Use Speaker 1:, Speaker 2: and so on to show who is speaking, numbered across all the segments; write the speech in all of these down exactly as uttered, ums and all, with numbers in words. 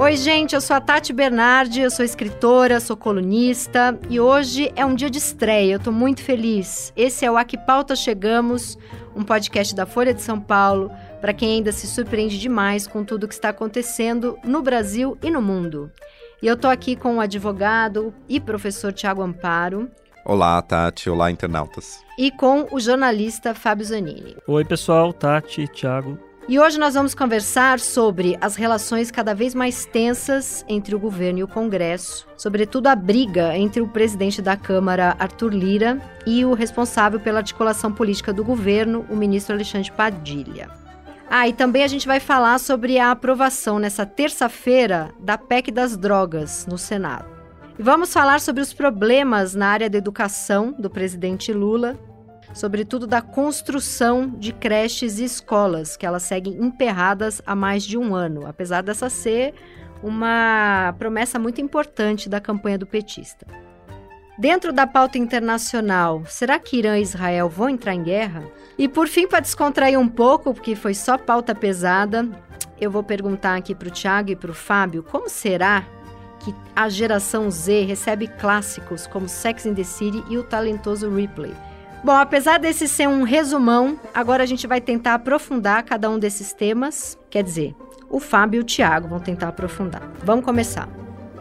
Speaker 1: Oi, gente, eu sou a Tati Bernardi, eu sou escritora, sou colunista e hoje é um dia de estreia, eu tô muito feliz. Esse é o A Que Pauta Chegamos, um podcast da Folha de São Paulo, para quem ainda se surpreende demais com tudo que está acontecendo no Brasil e no mundo. E eu tô aqui com o advogado e professor Tiago Amparo.
Speaker 2: Olá, Tati. Olá, internautas.
Speaker 1: E com o jornalista Fábio Zanini.
Speaker 3: Oi, pessoal. Tati, Tiago.
Speaker 1: E hoje nós vamos conversar sobre as relações cada vez mais tensas entre o governo e o Congresso, sobretudo a briga entre o presidente da Câmara, Arthur Lira, e o responsável pela articulação política do governo, o ministro Alexandre Padilha. Ah, e também a gente vai falar sobre a aprovação nessa terça-feira da P E C das drogas no Senado. E vamos falar sobre os problemas na área da educação do presidente Lula, sobretudo da construção de creches e escolas, que elas seguem emperradas há mais de um ano, apesar dessa ser uma promessa muito importante da campanha do petista. Dentro da pauta internacional, será que Irã e Israel vão entrar em guerra? E por fim, para descontrair um pouco, porque foi só pauta pesada, eu vou perguntar aqui para o Tiago e para o Fábio, como será que a geração Z recebe clássicos como Sex and the City e o talentoso Ripley? Bom, apesar desse ser um resumão, agora a gente vai tentar aprofundar cada um desses temas. Quer dizer, o Fábio e o Tiago vão tentar aprofundar. Vamos começar.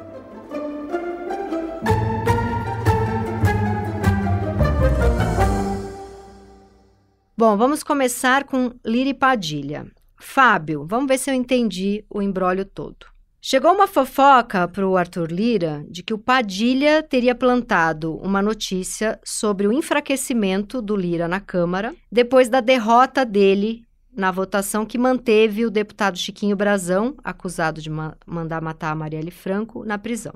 Speaker 1: Bom, vamos começar com Lira e Padilha. Fábio, vamos ver se eu entendi o imbróglio todo. Chegou uma fofoca para o Arthur Lira de que o Padilha teria plantado uma notícia sobre o enfraquecimento do Lira na Câmara depois da derrota dele na votação que manteve o deputado Chiquinho Brazão, acusado de ma- mandar matar a Marielle Franco, na prisão.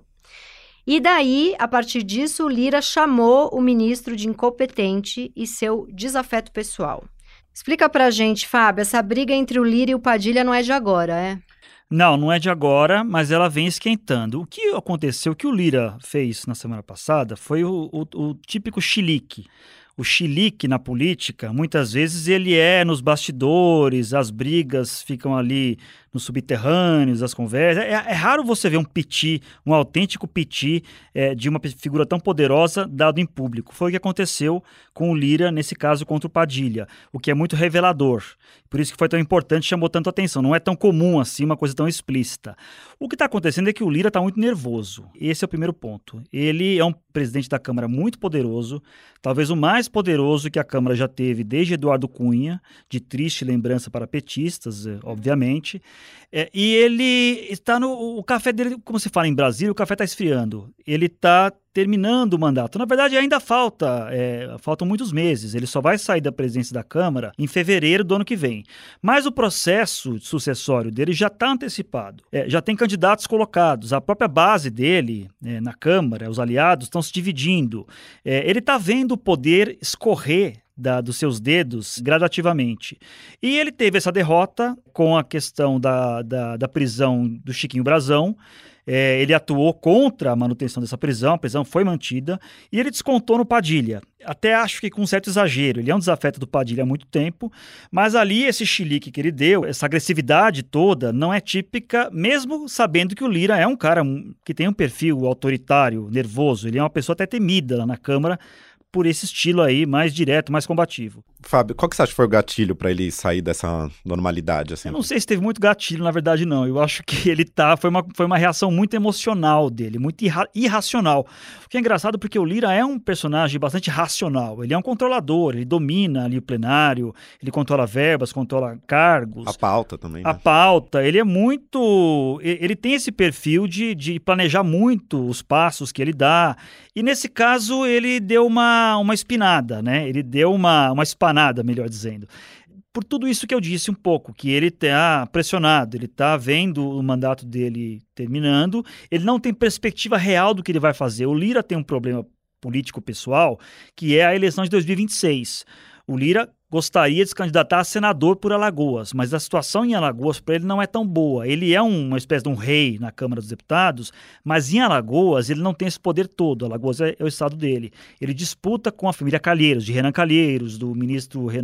Speaker 1: E daí, a partir disso, o Lira chamou o ministro de incompetente e seu desafeto pessoal. Explica pra gente, Fábio, essa briga entre o Lira e o Padilha não é de agora, é?
Speaker 3: Não, não é de agora, mas ela vem esquentando. O que aconteceu, o que o Lira fez na semana passada foi o, o, o típico chilique. O chilique na política, muitas vezes ele é nos bastidores, as brigas ficam ali nos subterrâneos, as conversas. É, é raro você ver um piti, um autêntico piti é, de uma figura tão poderosa dado em público. Foi o que aconteceu com o Lira, nesse caso contra o Padilha, o que é muito revelador. Por isso que foi tão importante, chamou tanto atenção. Não é tão comum assim, uma coisa tão explícita. O que está acontecendo é que o Lira está muito nervoso. Esse é o primeiro ponto. Ele é um presidente da Câmara muito poderoso, talvez o mais poderoso que a Câmara já teve desde Eduardo Cunha, de triste lembrança para petistas, obviamente. É, e ele está no... O café dele, como se fala em Brasília, o café está esfriando. Ele está terminando o mandato. Na verdade, ainda falta, é, faltam muitos meses. Ele só vai sair da presidência da Câmara em fevereiro do ano que vem. Mas o processo sucessório dele já está antecipado. É, já tem candidatos colocados. A própria base dele, é, na Câmara, os aliados, estão se dividindo. É, ele está vendo o poder escorrer Da, dos seus dedos gradativamente. E ele teve essa derrota com a questão da, da, da prisão do Chiquinho Brazão. É, ele atuou contra a manutenção dessa prisão, a prisão foi mantida, e ele descontou no Padilha. Até acho que com um certo exagero. Ele é um desafeto do Padilha há muito tempo, mas ali esse chilique que ele deu, essa agressividade toda, não é típica, mesmo sabendo que o Lira é um cara que tem um perfil autoritário, nervoso. Ele é uma pessoa até temida lá na Câmara, por esse estilo aí, mais direto, mais combativo.
Speaker 2: Fábio, qual que você acha que foi o gatilho para ele sair dessa normalidade? Assim?
Speaker 3: Eu não sei se teve muito gatilho, na verdade, não. Eu acho que ele tá... Foi uma, foi uma reação muito emocional dele, muito irra, irracional. O que é engraçado porque o Lira é um personagem bastante racional. Ele é um controlador, ele domina ali o plenário, ele controla verbas, controla cargos.
Speaker 2: A pauta também, né?
Speaker 3: A pauta. Ele é muito... Ele tem esse perfil de, de planejar muito os passos que ele dá. E nesse caso, ele deu uma, uma espinada, né? Ele deu uma, uma espanada, melhor dizendo. Por tudo isso que eu disse um pouco, que ele está pressionado, ele está vendo o mandato dele terminando, ele não tem perspectiva real do que ele vai fazer. O Lira tem um problema político pessoal, que é a eleição de dois mil e vinte e seis. O Lira gostaria de se candidatar a senador por Alagoas, mas a situação em Alagoas para ele não é tão boa. Ele é uma espécie de um rei na Câmara dos Deputados, mas em Alagoas ele não tem esse poder todo. Alagoas é, é o estado dele. Ele disputa com a família Calheiros, de Renan Calheiros, do ministro Renan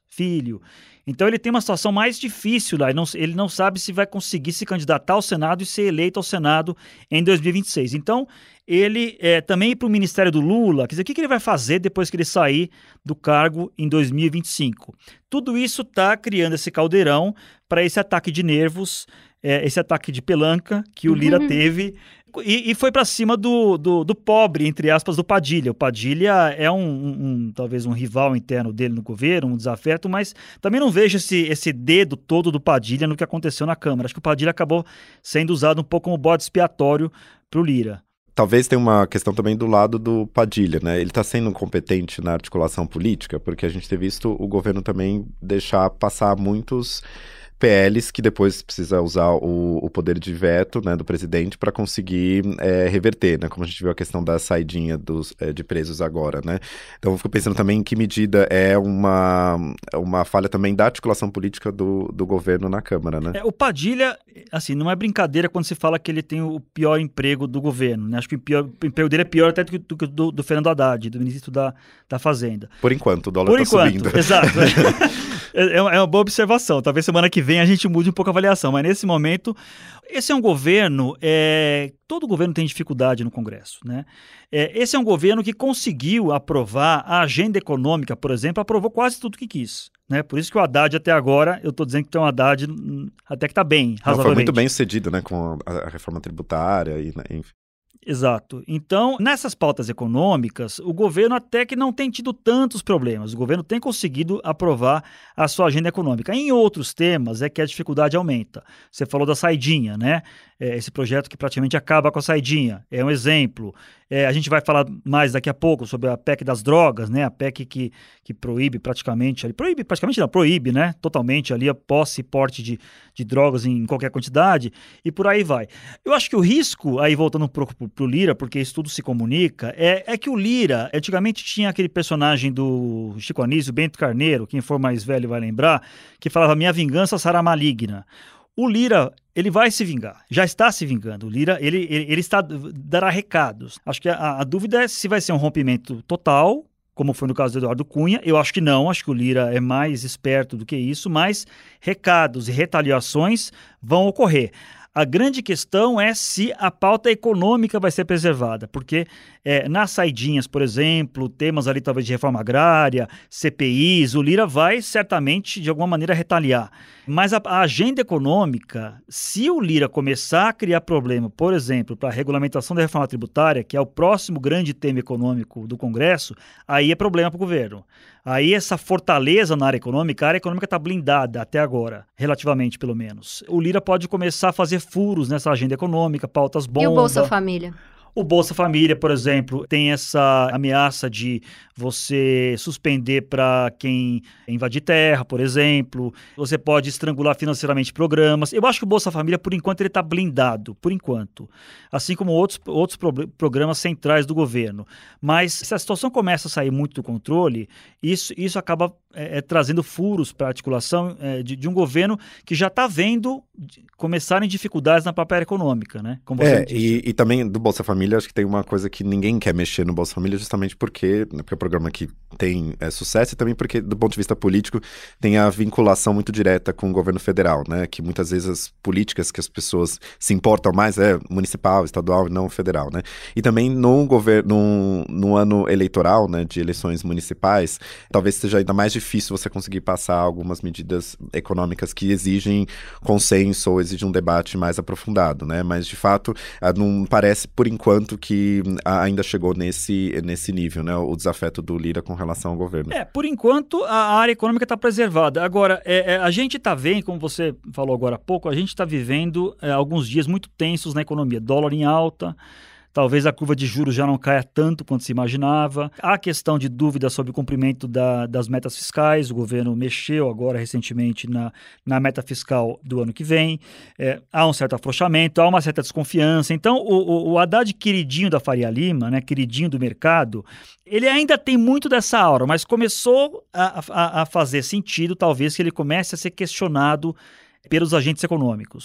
Speaker 3: filho. Então ele tem uma situação mais difícil lá, ele não, ele não sabe se vai conseguir se candidatar ao Senado e ser eleito ao Senado em dois mil e vinte e seis. Então ele é, também ir para o ministério do Lula, quer dizer, o que, que ele vai fazer depois que ele sair do cargo em dois mil e vinte e cinco? Tudo isso está criando esse caldeirão para esse ataque de nervos, é, esse ataque de pelanca que o Lira uhum. teve e, e foi para cima do, do, do pobre, entre aspas, do Padilha. O Padilha é um, um, um talvez um rival interno dele no governo, um desafeto, mas também não vejo esse, esse dedo todo do Padilha no que aconteceu na Câmara. Acho que o Padilha acabou sendo usado um pouco como bode expiatório para o Lira.
Speaker 2: Talvez tenha uma questão também do lado do Padilha, né? Ele está sendo competente na articulação política, porque a gente tem visto o governo também deixar passar muitos P Ls que depois precisa usar o, o poder de veto, né, do presidente para conseguir é, reverter, né? Como a gente viu a questão da saidinha dos, é, de presos agora, né? Então eu fico pensando também em que medida é uma, uma falha também da articulação política do, do governo na Câmara, né?
Speaker 3: É, o Padilha, assim, não é brincadeira quando se fala que ele tem o pior emprego do governo, né? Acho que o, pior, o emprego dele é pior até do que do, do, do Fernando Haddad, do ministro da, da Fazenda.
Speaker 2: Por enquanto, o dólar
Speaker 3: Por
Speaker 2: está
Speaker 3: enquanto,
Speaker 2: subindo.
Speaker 3: Exato. É, é uma boa observação. Talvez semana que vem a gente mude um pouco a avaliação, mas nesse momento, esse é um governo, é, todo governo tem dificuldade no Congresso, né? É, esse é um governo que conseguiu aprovar a agenda econômica, por exemplo, aprovou quase tudo que quis, né? Por isso que o Haddad até agora, eu estou dizendo que tem um Haddad até que está bem, razoavelmente.
Speaker 2: Não, foi muito bem sucedido, né, com a, a reforma tributária e, né, enfim.
Speaker 3: Exato. Então, nessas pautas econômicas, o governo até que não tem tido tantos problemas. O governo tem conseguido aprovar a sua agenda econômica. Em outros temas é que a dificuldade aumenta. Você falou da saidinha, né? É, esse projeto que praticamente acaba com a saidinha. É um exemplo. É, a gente vai falar mais daqui a pouco sobre a P E C das drogas, né? A P E C que, que proíbe praticamente, ali, proíbe praticamente não, proíbe, né? Totalmente ali a posse e porte de, de drogas em qualquer quantidade e por aí vai. Eu acho que o risco, aí voltando pro, pro, pro Lira, porque isso tudo se comunica, é, é que o Lira, antigamente tinha aquele personagem do Chico Anísio, Bento Carneiro, quem for mais velho vai lembrar, que falava, minha vingança será maligna. O Lira, ele vai se vingar, já está se vingando. O Lira, ele, ele, ele está, dará recados. Acho que a, a dúvida é se vai ser um rompimento total, como foi no caso do Eduardo Cunha. Eu acho que não, acho que o Lira é mais esperto do que isso, mas recados e retaliações vão ocorrer. A grande questão é se a pauta econômica vai ser preservada, porque é, nas saidinhas, por exemplo, temas ali talvez de reforma agrária, C P Is, o Lira vai certamente de alguma maneira retaliar. Mas a, a agenda econômica, se o Lira começar a criar problema, por exemplo, para a regulamentação da reforma tributária, que é o próximo grande tema econômico do Congresso, aí é problema para o governo. Aí essa fortaleza na área econômica, a área econômica está blindada até agora, relativamente pelo menos. O Lira pode começar a fazer furos nessa agenda econômica, pautas bomba.
Speaker 1: E o Bolsa Família?
Speaker 3: O Bolsa Família, por exemplo, tem essa ameaça de você suspender para quem invadir terra, por exemplo. Você pode estrangular financeiramente programas. Eu acho que o Bolsa Família, por enquanto, ele está blindado, por enquanto. Assim como outros, outros pro- programas centrais do governo. Mas se a situação começa a sair muito do controle, isso, isso acaba é, é, trazendo furos para a articulação é, de, de um governo que já está vendo começarem dificuldades na própria área econômica, né? Como você
Speaker 2: é,
Speaker 3: disse.
Speaker 2: E, e também do Bolsa Família, acho que tem uma coisa que ninguém quer mexer no Bolsa Família, justamente porque, porque é um programa que tem é, sucesso e também porque, do ponto de vista político, tem a vinculação muito direta com o governo federal, né? Que muitas vezes as políticas que as pessoas se importam mais é municipal, estadual e não federal, né? E também no governo, no, no ano eleitoral, né, de eleições municipais, talvez seja ainda mais difícil você conseguir passar algumas medidas econômicas que exigem consenso ou exigem um debate mais aprofundado, né? Mas, de fato, não parece, por enquanto, que ainda chegou nesse, nesse nível, né? O desafeto do Lira com relação ao governo.
Speaker 3: É, por enquanto, a área econômica está preservada. Agora, é, é, a gente está vendo, como você falou agora há pouco, a gente está vivendo é, alguns dias muito tensos na economia. Dólar em alta, talvez a curva de juros já não caia tanto quanto se imaginava. Há questão de dúvida sobre o cumprimento da, das metas fiscais. O governo mexeu agora recentemente na, na meta fiscal do ano que vem. É, há um certo afrouxamento, há uma certa desconfiança. Então, o, o, o Haddad queridinho da Faria Lima, né, queridinho do mercado, ele ainda tem muito dessa aura, mas começou a, a, a fazer sentido, talvez, que ele comece a ser questionado pelos agentes econômicos.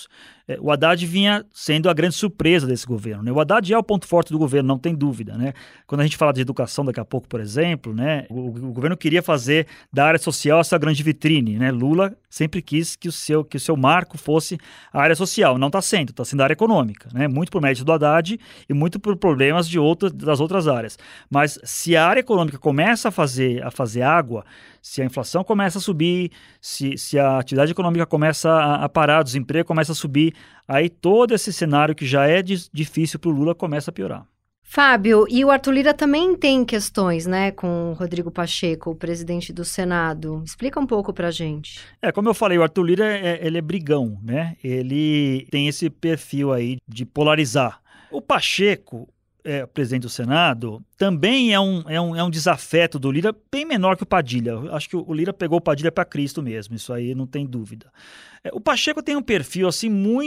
Speaker 3: é, o Haddad vinha sendo a grande surpresa desse governo, né? O Haddad é o ponto forte do governo, não tem dúvida, né? Quando a gente fala de educação daqui a pouco, por exemplo, né? O, o governo queria fazer da área social essa grande vitrine, né? Lula sempre quis que o seu, que o seu marco fosse a área social. Não está sendo, está sendo a área econômica, né? Muito por mérito do Haddad e muito por problemas de outras, das outras áreas. Mas se a área econômica começa a fazer, a fazer água, se a inflação começa a subir, se, se a atividade econômica começa a, a parar, o desemprego começa a subir, aí todo esse cenário que já é de, difícil para o Lula começa a piorar.
Speaker 1: Fábio, e o Arthur Lira também tem questões, né, com o Rodrigo Pacheco, o presidente do Senado. Explica um pouco pra gente.
Speaker 3: É, como eu falei, o Arthur Lira, é, ele é brigão, né? Ele tem esse perfil aí de polarizar. O Pacheco, é, presidente do Senado, também é um, é, um, é um desafeto do Lira bem menor que o Padilha. Eu acho que o Lira pegou o Padilha para Cristo mesmo, isso aí não tem dúvida. É, o Pacheco tem um perfil, assim,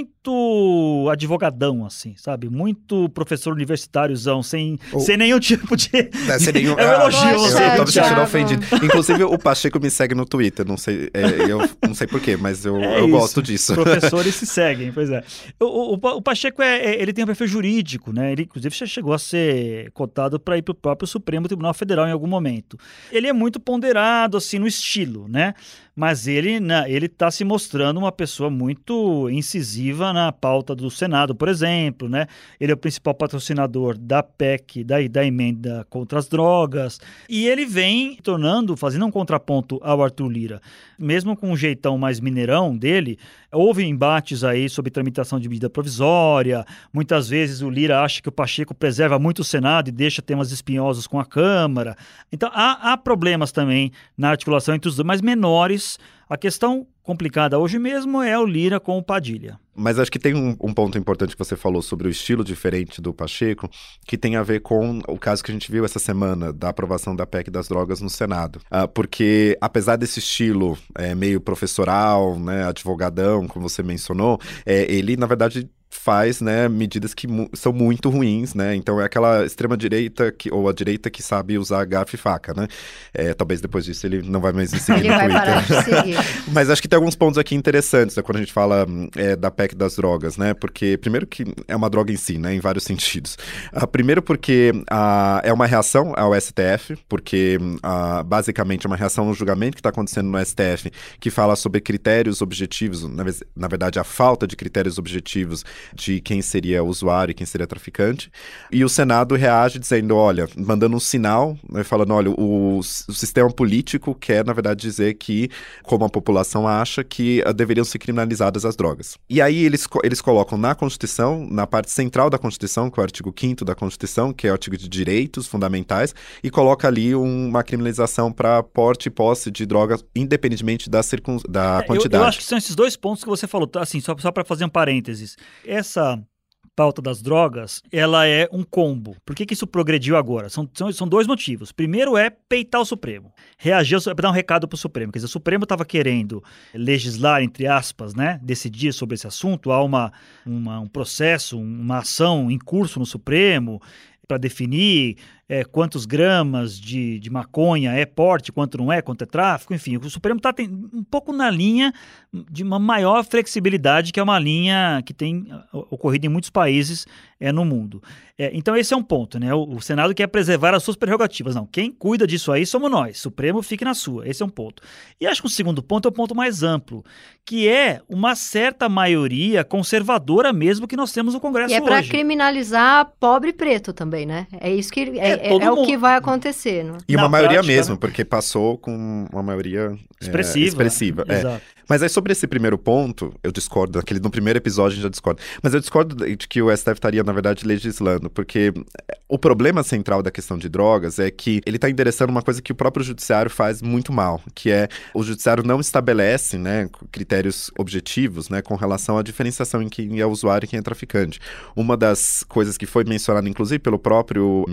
Speaker 3: muito advogadão, assim, sabe? Muito professor universitáriozão, sem, oh. sem nenhum tipo de...
Speaker 2: É, sem nenhum...
Speaker 3: é um elogio,
Speaker 2: ah,
Speaker 3: você.
Speaker 2: Eu tô me sentindo ofendido. Inclusive, o Pacheco me segue no Twitter, não sei, é, eu não sei porquê, mas eu,
Speaker 3: é
Speaker 2: eu
Speaker 3: isso.
Speaker 2: gosto disso.
Speaker 3: Professores se seguem, pois é. O, o, o Pacheco, é, é, ele tem um perfil jurídico, né? Ele, inclusive, já chegou a ser cotado para ir para o próprio Supremo Tribunal Federal em algum momento. Ele é muito ponderado, assim, no estilo, né? Mas ele né, ele está se mostrando uma pessoa muito incisiva na pauta do Senado, por exemplo, né? Ele é o principal patrocinador da P E C, da, da emenda contra as drogas, e ele vem tornando, fazendo um contraponto ao Arthur Lira. Mesmo com um jeitão mais mineirão dele, houve embates aí sobre tramitação de medida provisória, muitas vezes o Lira acha que o Pacheco preserva muito o Senado e deixa temas espinhosos com a Câmara. Então há, há problemas também na articulação entre os dois, mas menores. A questão complicada hoje mesmo é o Lira com o Padilha.
Speaker 2: Mas acho que tem um, um ponto importante que você falou sobre o estilo diferente do Pacheco, que tem a ver com o caso que a gente viu essa semana da aprovação da P E C das drogas no Senado. Ah, porque, apesar desse estilo é, meio professoral, né, advogadão, como você mencionou, é, ele, na verdade, faz, né, medidas que mu- são muito ruins, né, então é aquela extrema-direita, que, ou a direita que sabe usar garfo e faca, né, é, talvez depois disso ele não vai mais me seguir
Speaker 1: ele
Speaker 2: no
Speaker 1: vai
Speaker 2: Twitter.
Speaker 1: parar de seguir.
Speaker 2: Mas acho que tem alguns pontos aqui interessantes, né, quando a gente fala é, da P E C das drogas, né, porque primeiro que é uma droga em si, né, em vários sentidos. Uh, primeiro porque uh, é uma reação ao S T F, porque uh, basicamente é uma reação ao julgamento que está acontecendo no S T F, que fala sobre critérios objetivos, na, na verdade a falta de critérios objetivos de quem seria usuário e quem seria traficante, e o Senado reage dizendo, olha, mandando um sinal, né, falando, olha, o, o sistema político quer, na verdade, dizer que, como a população acha, que uh, deveriam ser criminalizadas as drogas. E aí eles, eles colocam na Constituição, na parte central da Constituição, que é o artigo quinto da Constituição, que é o artigo de direitos fundamentais, e coloca ali um, uma criminalização para porte e posse de drogas, independentemente da, circun, da
Speaker 3: é,
Speaker 2: quantidade.
Speaker 3: Eu, eu acho que são esses dois pontos que você falou, assim, só, só para fazer um parênteses. Essa pauta das drogas, ela é um combo. Por que que isso progrediu agora? São, são, são dois motivos. Primeiro é peitar o Supremo. Reagir, é dar um recado para o Supremo. Quer dizer, o Supremo estava querendo legislar, entre aspas, né, decidir sobre esse assunto. Há uma, uma, um processo, uma ação em curso no Supremo para definir é, quantos gramas de, de maconha é porte, quanto não é, quanto é tráfico, enfim. O Supremo está um pouco na linha de uma maior flexibilidade, que é uma linha que tem ocorrido em muitos países é, no mundo. É, então esse é um ponto, né? O, o Senado quer preservar as suas prerrogativas. Não, quem cuida disso aí somos nós. Supremo fique na sua. Esse é um ponto. E acho que o segundo ponto é o ponto mais amplo, que é uma certa maioria conservadora mesmo que nós temos no Congresso hoje.
Speaker 1: E é para criminalizar pobre preto também, né? É isso que é, é, é o que vai acontecer. Não?
Speaker 2: E uma
Speaker 3: Na
Speaker 2: maioria
Speaker 3: prática,
Speaker 2: mesmo, porque passou com uma maioria
Speaker 3: expressiva.
Speaker 2: É, expressiva é.
Speaker 3: Exato.
Speaker 2: Mas aí sobre esse primeiro ponto, eu discordo, daquele, no primeiro episódio a gente já discorda, mas eu discordo de que o S T F estaria, na verdade, legislando, porque o problema central da questão de drogas é que ele está endereçando uma coisa que o próprio judiciário faz muito mal, que é o judiciário não estabelece, né, critérios objetivos, né, com relação à diferenciação em quem é usuário e quem é traficante. Uma das coisas que foi mencionada, inclusive, pelo próprio ministro Alexandre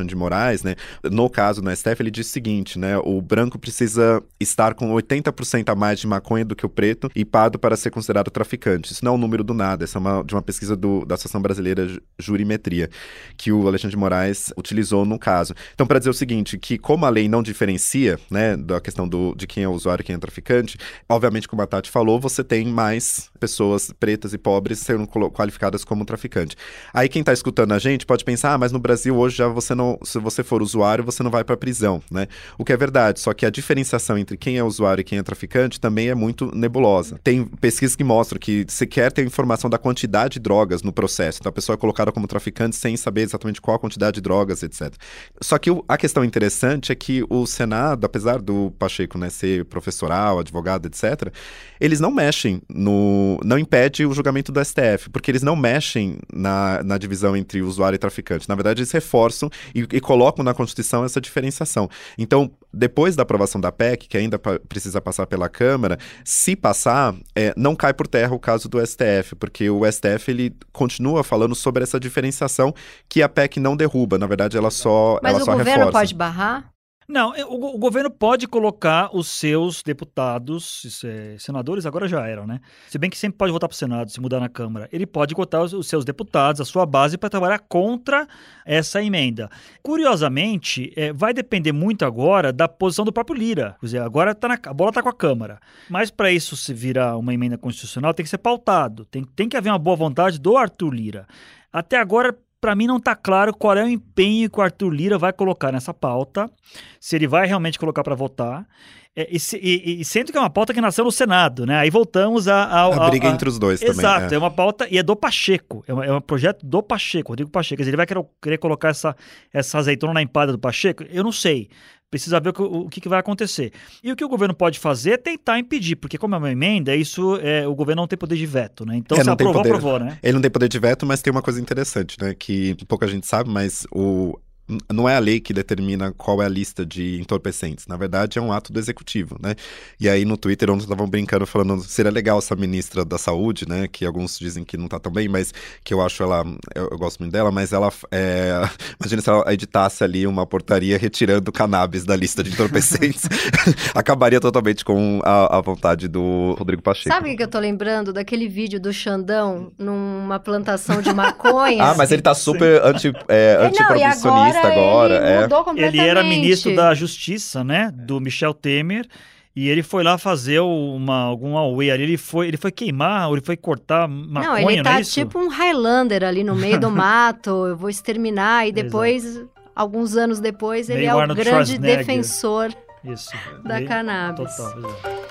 Speaker 2: Alexandre de Moraes, né, no caso no S T F, ele diz o seguinte, né, o branco precisa estar com oitenta por cento a mais de maconha do que o preto e pardo para ser considerado traficante. Isso não é um número do nada, essa é uma, de uma pesquisa do, da Associação Brasileira Jurimetria, que o Alexandre de Moraes utilizou no caso. Então, para dizer o seguinte, que como a lei não diferencia, né, da questão do, de quem é usuário e quem é traficante, obviamente, como a Tati falou, você tem mais pessoas pretas e pobres sendo qualificadas como traficante. Aí quem está escutando a gente pode pensar, ah, mas no Brasil hoje já você não, se você for usuário, você não vai para prisão, né? O que é verdade, só que a diferenciação entre quem é usuário e quem é traficante também é muito nebulosa. Tem pesquisas que mostram que sequer tem informação da quantidade de drogas no processo. Então a pessoa é colocada como traficante sem saber exatamente qual a quantidade de drogas, etcétera. Só que o, a questão interessante é que o Senado, apesar do Pacheco, né, ser professoral, advogado, etcétera, eles não mexem no... não impede o julgamento do S T F, porque eles não mexem na, na divisão entre usuário e traficante. Na verdade, eles reforçam e, e colocam na Constituição essa diferenciação. Então, depois da aprovação da P E C, que ainda pa- precisa passar pela Câmara, se passar, é, não cai por terra o caso do S T F, porque o S T F ele continua falando sobre essa diferenciação que a P E C não derruba. Na verdade, ela só,
Speaker 1: Mas
Speaker 2: ela
Speaker 1: o
Speaker 2: só
Speaker 1: governo
Speaker 2: reforça.
Speaker 1: pode barrar?
Speaker 3: Não, o, o governo pode colocar os seus deputados, isso é, senadores agora já eram, né? Se bem que sempre pode votar para o Senado, se mudar na Câmara. Ele pode botar os, os seus deputados, a sua base, para trabalhar contra essa emenda. Curiosamente, é, vai depender muito agora da posição do próprio Lira. Quer dizer, agora tá na, a bola está com a Câmara. Mas para isso se virar uma emenda constitucional, tem que ser pautado. Tem, tem que haver uma boa vontade do Arthur Lira. Até agora, para mim não está claro qual é o empenho que o Arthur Lira vai colocar nessa pauta, se ele vai realmente colocar para votar, é, e, e, e sendo que é uma pauta que nasceu no Senado, né? Aí voltamos a... a, a
Speaker 2: A briga
Speaker 3: a,
Speaker 2: entre os dois
Speaker 3: exato,
Speaker 2: também.
Speaker 3: Exato, é. é uma pauta e é do Pacheco, é, uma, é um projeto do Pacheco, Rodrigo Pacheco. Quer dizer, ele vai querer, querer colocar essa, essa azeitona na empada do Pacheco? Eu não sei. Precisa ver o que, o que vai acontecer. E o que o governo pode fazer é tentar impedir, porque como é uma emenda, isso é, o governo não tem poder de veto, né? Então,
Speaker 2: É,
Speaker 3: se
Speaker 2: não tem
Speaker 3: aprovou,
Speaker 2: poder-
Speaker 3: aprovou, né?
Speaker 2: Ele não tem poder de veto, mas tem uma coisa interessante, né? Que pouca gente sabe, mas o... n- não é a lei que determina qual é a lista de entorpecentes. Na verdade, é um ato do executivo, né? E aí no Twitter, ontem estavam brincando, falando, seria legal essa ministra da Saúde, né? Que alguns dizem que não tá tão bem, mas que eu acho ela, eu, eu gosto muito dela, mas ela, é... imagina se ela editasse ali uma portaria retirando o cannabis da lista de entorpecentes. Acabaria totalmente com a, a vontade do Rodrigo Pacheco.
Speaker 1: Sabe o que eu tô lembrando? Daquele vídeo do Xandão numa plantação de maconha.
Speaker 2: Ah, mas ele tá super anti, é,
Speaker 1: É, não, e
Speaker 2: antiproibicionista
Speaker 1: agora,
Speaker 2: agora.
Speaker 1: ele
Speaker 2: é.
Speaker 1: mudou completamente.
Speaker 3: Ele era ministro da Justiça, né, do Michel Temer, e ele foi lá fazer uma, algum auê ali, ele foi, ele foi queimar, ou ele foi cortar maconha,
Speaker 1: Não, ele
Speaker 3: não
Speaker 1: tá
Speaker 3: é isso?
Speaker 1: tipo um Highlander ali no meio do mato, eu vou exterminar, e depois, alguns anos depois, ele
Speaker 3: Meio
Speaker 1: é o
Speaker 3: Arnold
Speaker 1: grande
Speaker 3: Schwarzenegger.
Speaker 1: defensor
Speaker 3: Isso.
Speaker 1: da
Speaker 3: Meio-
Speaker 1: cannabis.
Speaker 3: Total, exato.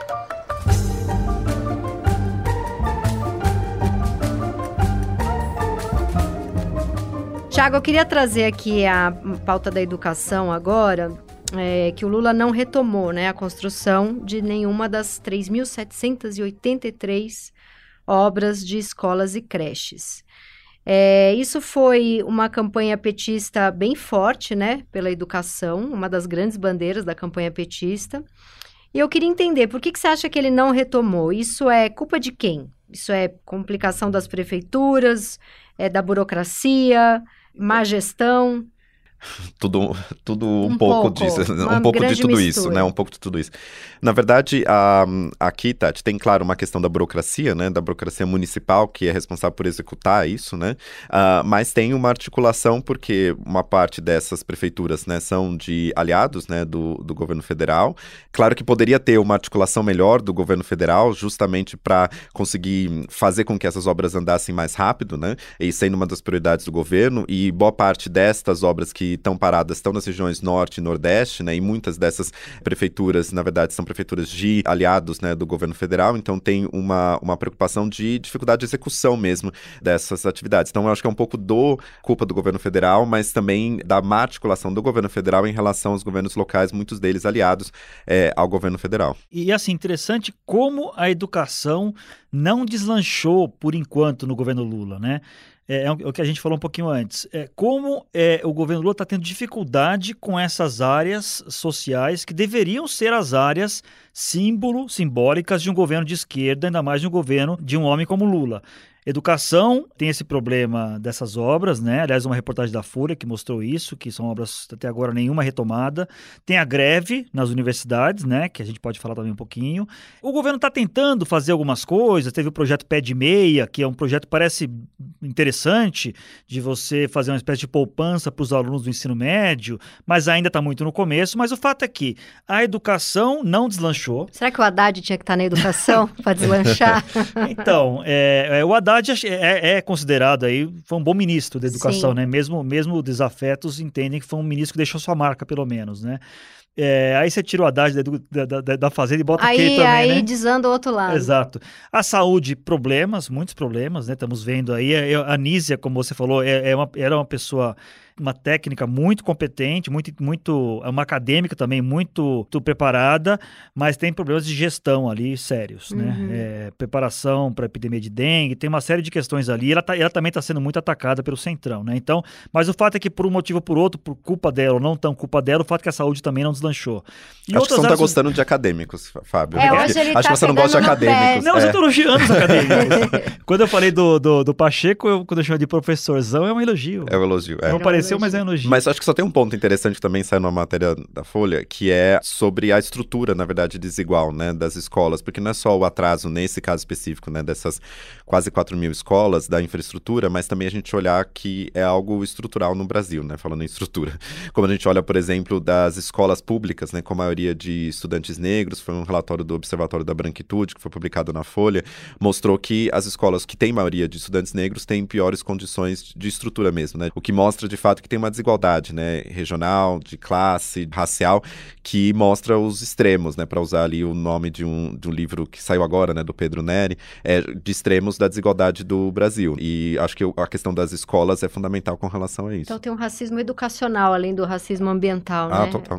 Speaker 1: Tiago, eu queria trazer aqui a pauta da educação agora, é, que o Lula não retomou, né, a construção de nenhuma das três mil setecentas e oitenta e três obras de escolas e creches. É, isso foi uma campanha petista bem forte, né, pela educação, uma das grandes bandeiras da campanha petista. E eu queria entender, por que, que você acha que ele não retomou? Isso é culpa de quem? Isso é complicação das prefeituras, é da burocracia, má gestão?
Speaker 2: Tudo, tudo um,
Speaker 1: Um
Speaker 2: pouco,
Speaker 1: pouco,
Speaker 2: disso,
Speaker 1: uma
Speaker 2: um pouco de
Speaker 1: grande
Speaker 2: tudo isso,
Speaker 1: mistura.
Speaker 2: né? Um pouco de tudo isso. Na verdade, a, aqui, Tati, tem, claro, uma questão da burocracia, né? Da burocracia municipal, que é responsável por executar isso, né? Ah, mas tem uma articulação, porque uma parte dessas prefeituras, né, são de aliados, né, do, do governo federal. Claro que poderia ter uma articulação melhor do governo federal, justamente para conseguir fazer com que essas obras andassem mais rápido, né? E sendo uma das prioridades do governo, e boa parte destas obras que estão paradas estão nas regiões norte e nordeste, né, e muitas dessas prefeituras, na verdade, são prefeituras de aliados, né, do governo federal, então tem uma, uma preocupação de dificuldade de execução mesmo dessas atividades. Então eu acho que é um pouco do culpa do governo federal, mas também da má articulação do governo federal em relação aos governos locais, muitos deles aliados é, ao governo federal.
Speaker 3: E assim, interessante como a educação não deslanchou por enquanto no governo Lula, né? É, é o que a gente falou um pouquinho antes. É, como é, o governo Lula está tendo dificuldade com essas áreas sociais que deveriam ser as áreas símbolo, simbólicas de um governo de esquerda, ainda mais de um governo de um homem como Lula. Educação tem esse problema dessas obras, né? Aliás, uma reportagem da Folha que mostrou isso, que são obras até agora nenhuma retomada. Tem a greve nas universidades, né? Que a gente pode falar também um pouquinho. O governo está tentando fazer algumas coisas. Teve o projeto Pé de Meia, que é um projeto que parece interessante, de você fazer uma espécie de poupança para os alunos do ensino médio, mas ainda está muito no começo. Mas o fato é que a educação não deslanchou.
Speaker 1: Será que o Haddad tinha que estar na educação para deslanchar?
Speaker 3: Então, é, é, o Haddad é, é considerado aí, foi um bom ministro da educação,
Speaker 1: Sim.
Speaker 3: né? Mesmo, mesmo os desafetos entendem que foi um ministro que deixou sua marca, pelo menos, né? É, aí você tira o Haddad da, da, da, da fazenda e bota
Speaker 1: aí,
Speaker 3: aquele também,
Speaker 1: aí
Speaker 3: né?
Speaker 1: Aí desanda o outro lado.
Speaker 3: Exato. A saúde, problemas, muitos problemas, né? Estamos vendo aí. A Anísia, como você falou, é, é uma, era uma pessoa... uma técnica muito competente, muito, muito, uma acadêmica também muito, muito preparada, mas tem problemas de gestão ali sérios,
Speaker 1: Uhum.
Speaker 3: né? É, preparação para a epidemia de dengue, tem uma série de questões ali. Ela, tá, ela também está sendo muito atacada pelo Centrão, né? Então, mas o fato é que por um motivo ou por outro, por culpa dela ou não tão culpa dela, o fato é que a saudi também não deslanchou.
Speaker 2: E acho que você não está gostando de acadêmicos, Fábio.
Speaker 1: É, hoje ele
Speaker 2: acho
Speaker 1: tá
Speaker 2: que você não gosta de acadêmicos.
Speaker 3: Não,
Speaker 2: é.
Speaker 3: eu estou elogiando os acadêmicos. Quando eu falei do, do, do Pacheco, eu, quando eu chamei de professorzão, é um elogio.
Speaker 2: É um elogio, é.
Speaker 3: Não pareceu, mas é um elogio.
Speaker 2: Mas acho que só tem um ponto interessante que também sai numa matéria da Folha, que é sobre a estrutura, na verdade, desigual, né, das escolas, porque não é só o atraso, nesse caso específico, né, dessas quase quatro mil escolas, da infraestrutura, mas também a gente olhar que é algo estrutural no Brasil, né, falando em estrutura. Como a gente olha, por exemplo, das escolas públicas, né, com a maioria de estudantes negros, foi um relatório do Observatório da Branquitude, que foi publicado na Folha, mostrou que as escolas que têm maioria de estudantes negros têm piores condições de estrutura mesmo, né, o que mostra, de fato, que tem uma desigualdade, né, regional, de classe, racial, que mostra os extremos, né, para usar ali o nome de um, de um livro que saiu agora, né, do Pedro Neri, é, de extremos da desigualdade do Brasil. E acho que a questão das escolas é fundamental com relação a isso.
Speaker 1: Então tem um racismo educacional, além do racismo ambiental, né?
Speaker 2: Ah, total.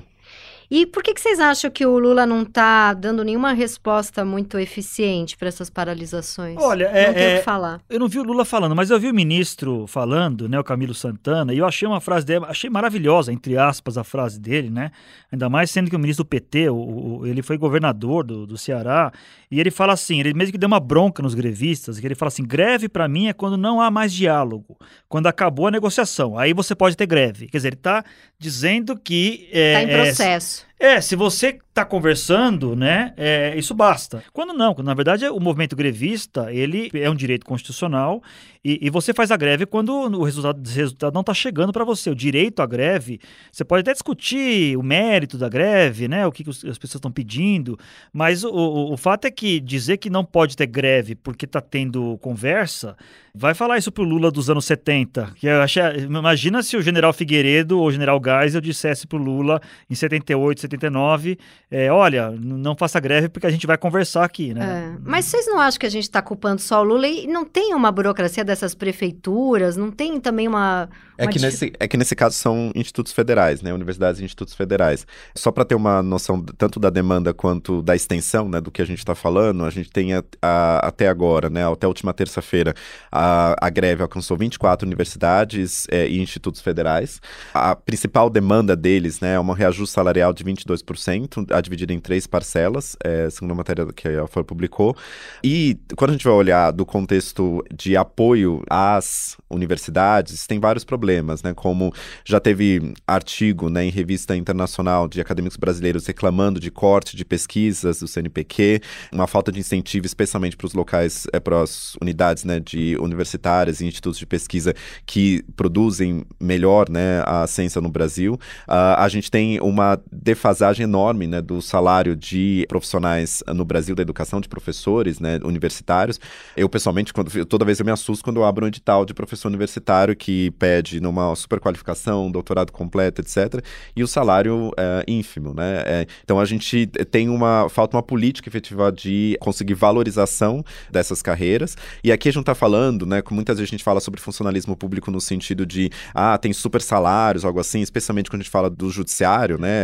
Speaker 1: E por que, que vocês acham que o Lula não está dando nenhuma resposta muito eficiente para essas paralisações?
Speaker 3: Olha, é,
Speaker 1: não tem
Speaker 3: é,
Speaker 1: o que falar.
Speaker 3: Eu não vi o Lula falando, mas eu vi o ministro falando, né, o Camilo Santana, e eu achei uma frase dele, achei maravilhosa, entre aspas, a frase dele, né? Ainda mais sendo que o ministro do P T, o, o, ele foi governador do, do Ceará, e ele fala assim, ele mesmo que deu uma bronca nos grevistas, que ele fala assim, greve para mim é quando não há mais diálogo, quando acabou a negociação, aí você pode ter greve. Quer dizer, ele está dizendo que...
Speaker 1: Está
Speaker 3: é,
Speaker 1: em processo.
Speaker 3: É, se você está conversando, né, é, isso basta. Quando não, quando na verdade o movimento grevista, ele é um direito constitucional e, e você faz a greve quando o resultado, o resultado não está chegando para você. O direito à greve, você pode até discutir o mérito da greve, né, o que, que os, as pessoas estão pedindo, mas o, o, o fato é que dizer que não pode ter greve porque está tendo conversa, vai falar isso pro Lula dos anos setenta, que eu achei, imagina se o general Figueiredo ou o general Geisel dissesse pro Lula em setenta e oito, setenta e nove, é, olha, não faça greve porque a gente vai conversar aqui, né?
Speaker 1: É. Mas vocês não acham que a gente está culpando só o Lula e não tem uma burocracia dessas prefeituras, não tem também uma...
Speaker 2: É
Speaker 1: uma
Speaker 2: que,
Speaker 1: dif...
Speaker 2: nesse, é que nesse caso são institutos federais, né? Universidades e institutos federais. Só para ter uma noção tanto da demanda quanto da extensão, né, do que a gente está falando, a gente tem a, a, até agora, né, até a última terça-feira, a, a greve alcançou vinte e quatro universidades é, e institutos federais. A principal demanda deles, né, é um reajuste salarial de vinte e dois por cento, a dividida em três parcelas, é, segundo a matéria que a Folha publicou. E quando a gente vai olhar do contexto de apoio às universidades, tem vários problemas, né, como já teve artigo, né, em revista internacional de acadêmicos brasileiros reclamando de corte de pesquisas do C N P Q, uma falta de incentivo, especialmente para os locais, é, para as unidades, né, de universitárias e institutos de pesquisa que produzem melhor, né, a ciência no Brasil. Uh, a gente tem uma defasagem enorme, né, do salário de profissionais no Brasil da educação, de professores, né, universitários. Eu, pessoalmente, quando, toda vez eu me assusto quando eu abro um edital de professor universitário que pede numa superqualificação, doutorado completo, etcétera, e o salário é ínfimo, né? É, então a gente tem uma, falta uma política efetiva de conseguir valorização dessas carreiras, e aqui a gente está falando, né, como muitas vezes a gente fala sobre funcionalismo público no sentido de, ah, tem super salários, algo assim, especialmente quando a gente fala do judiciário, né, recentemente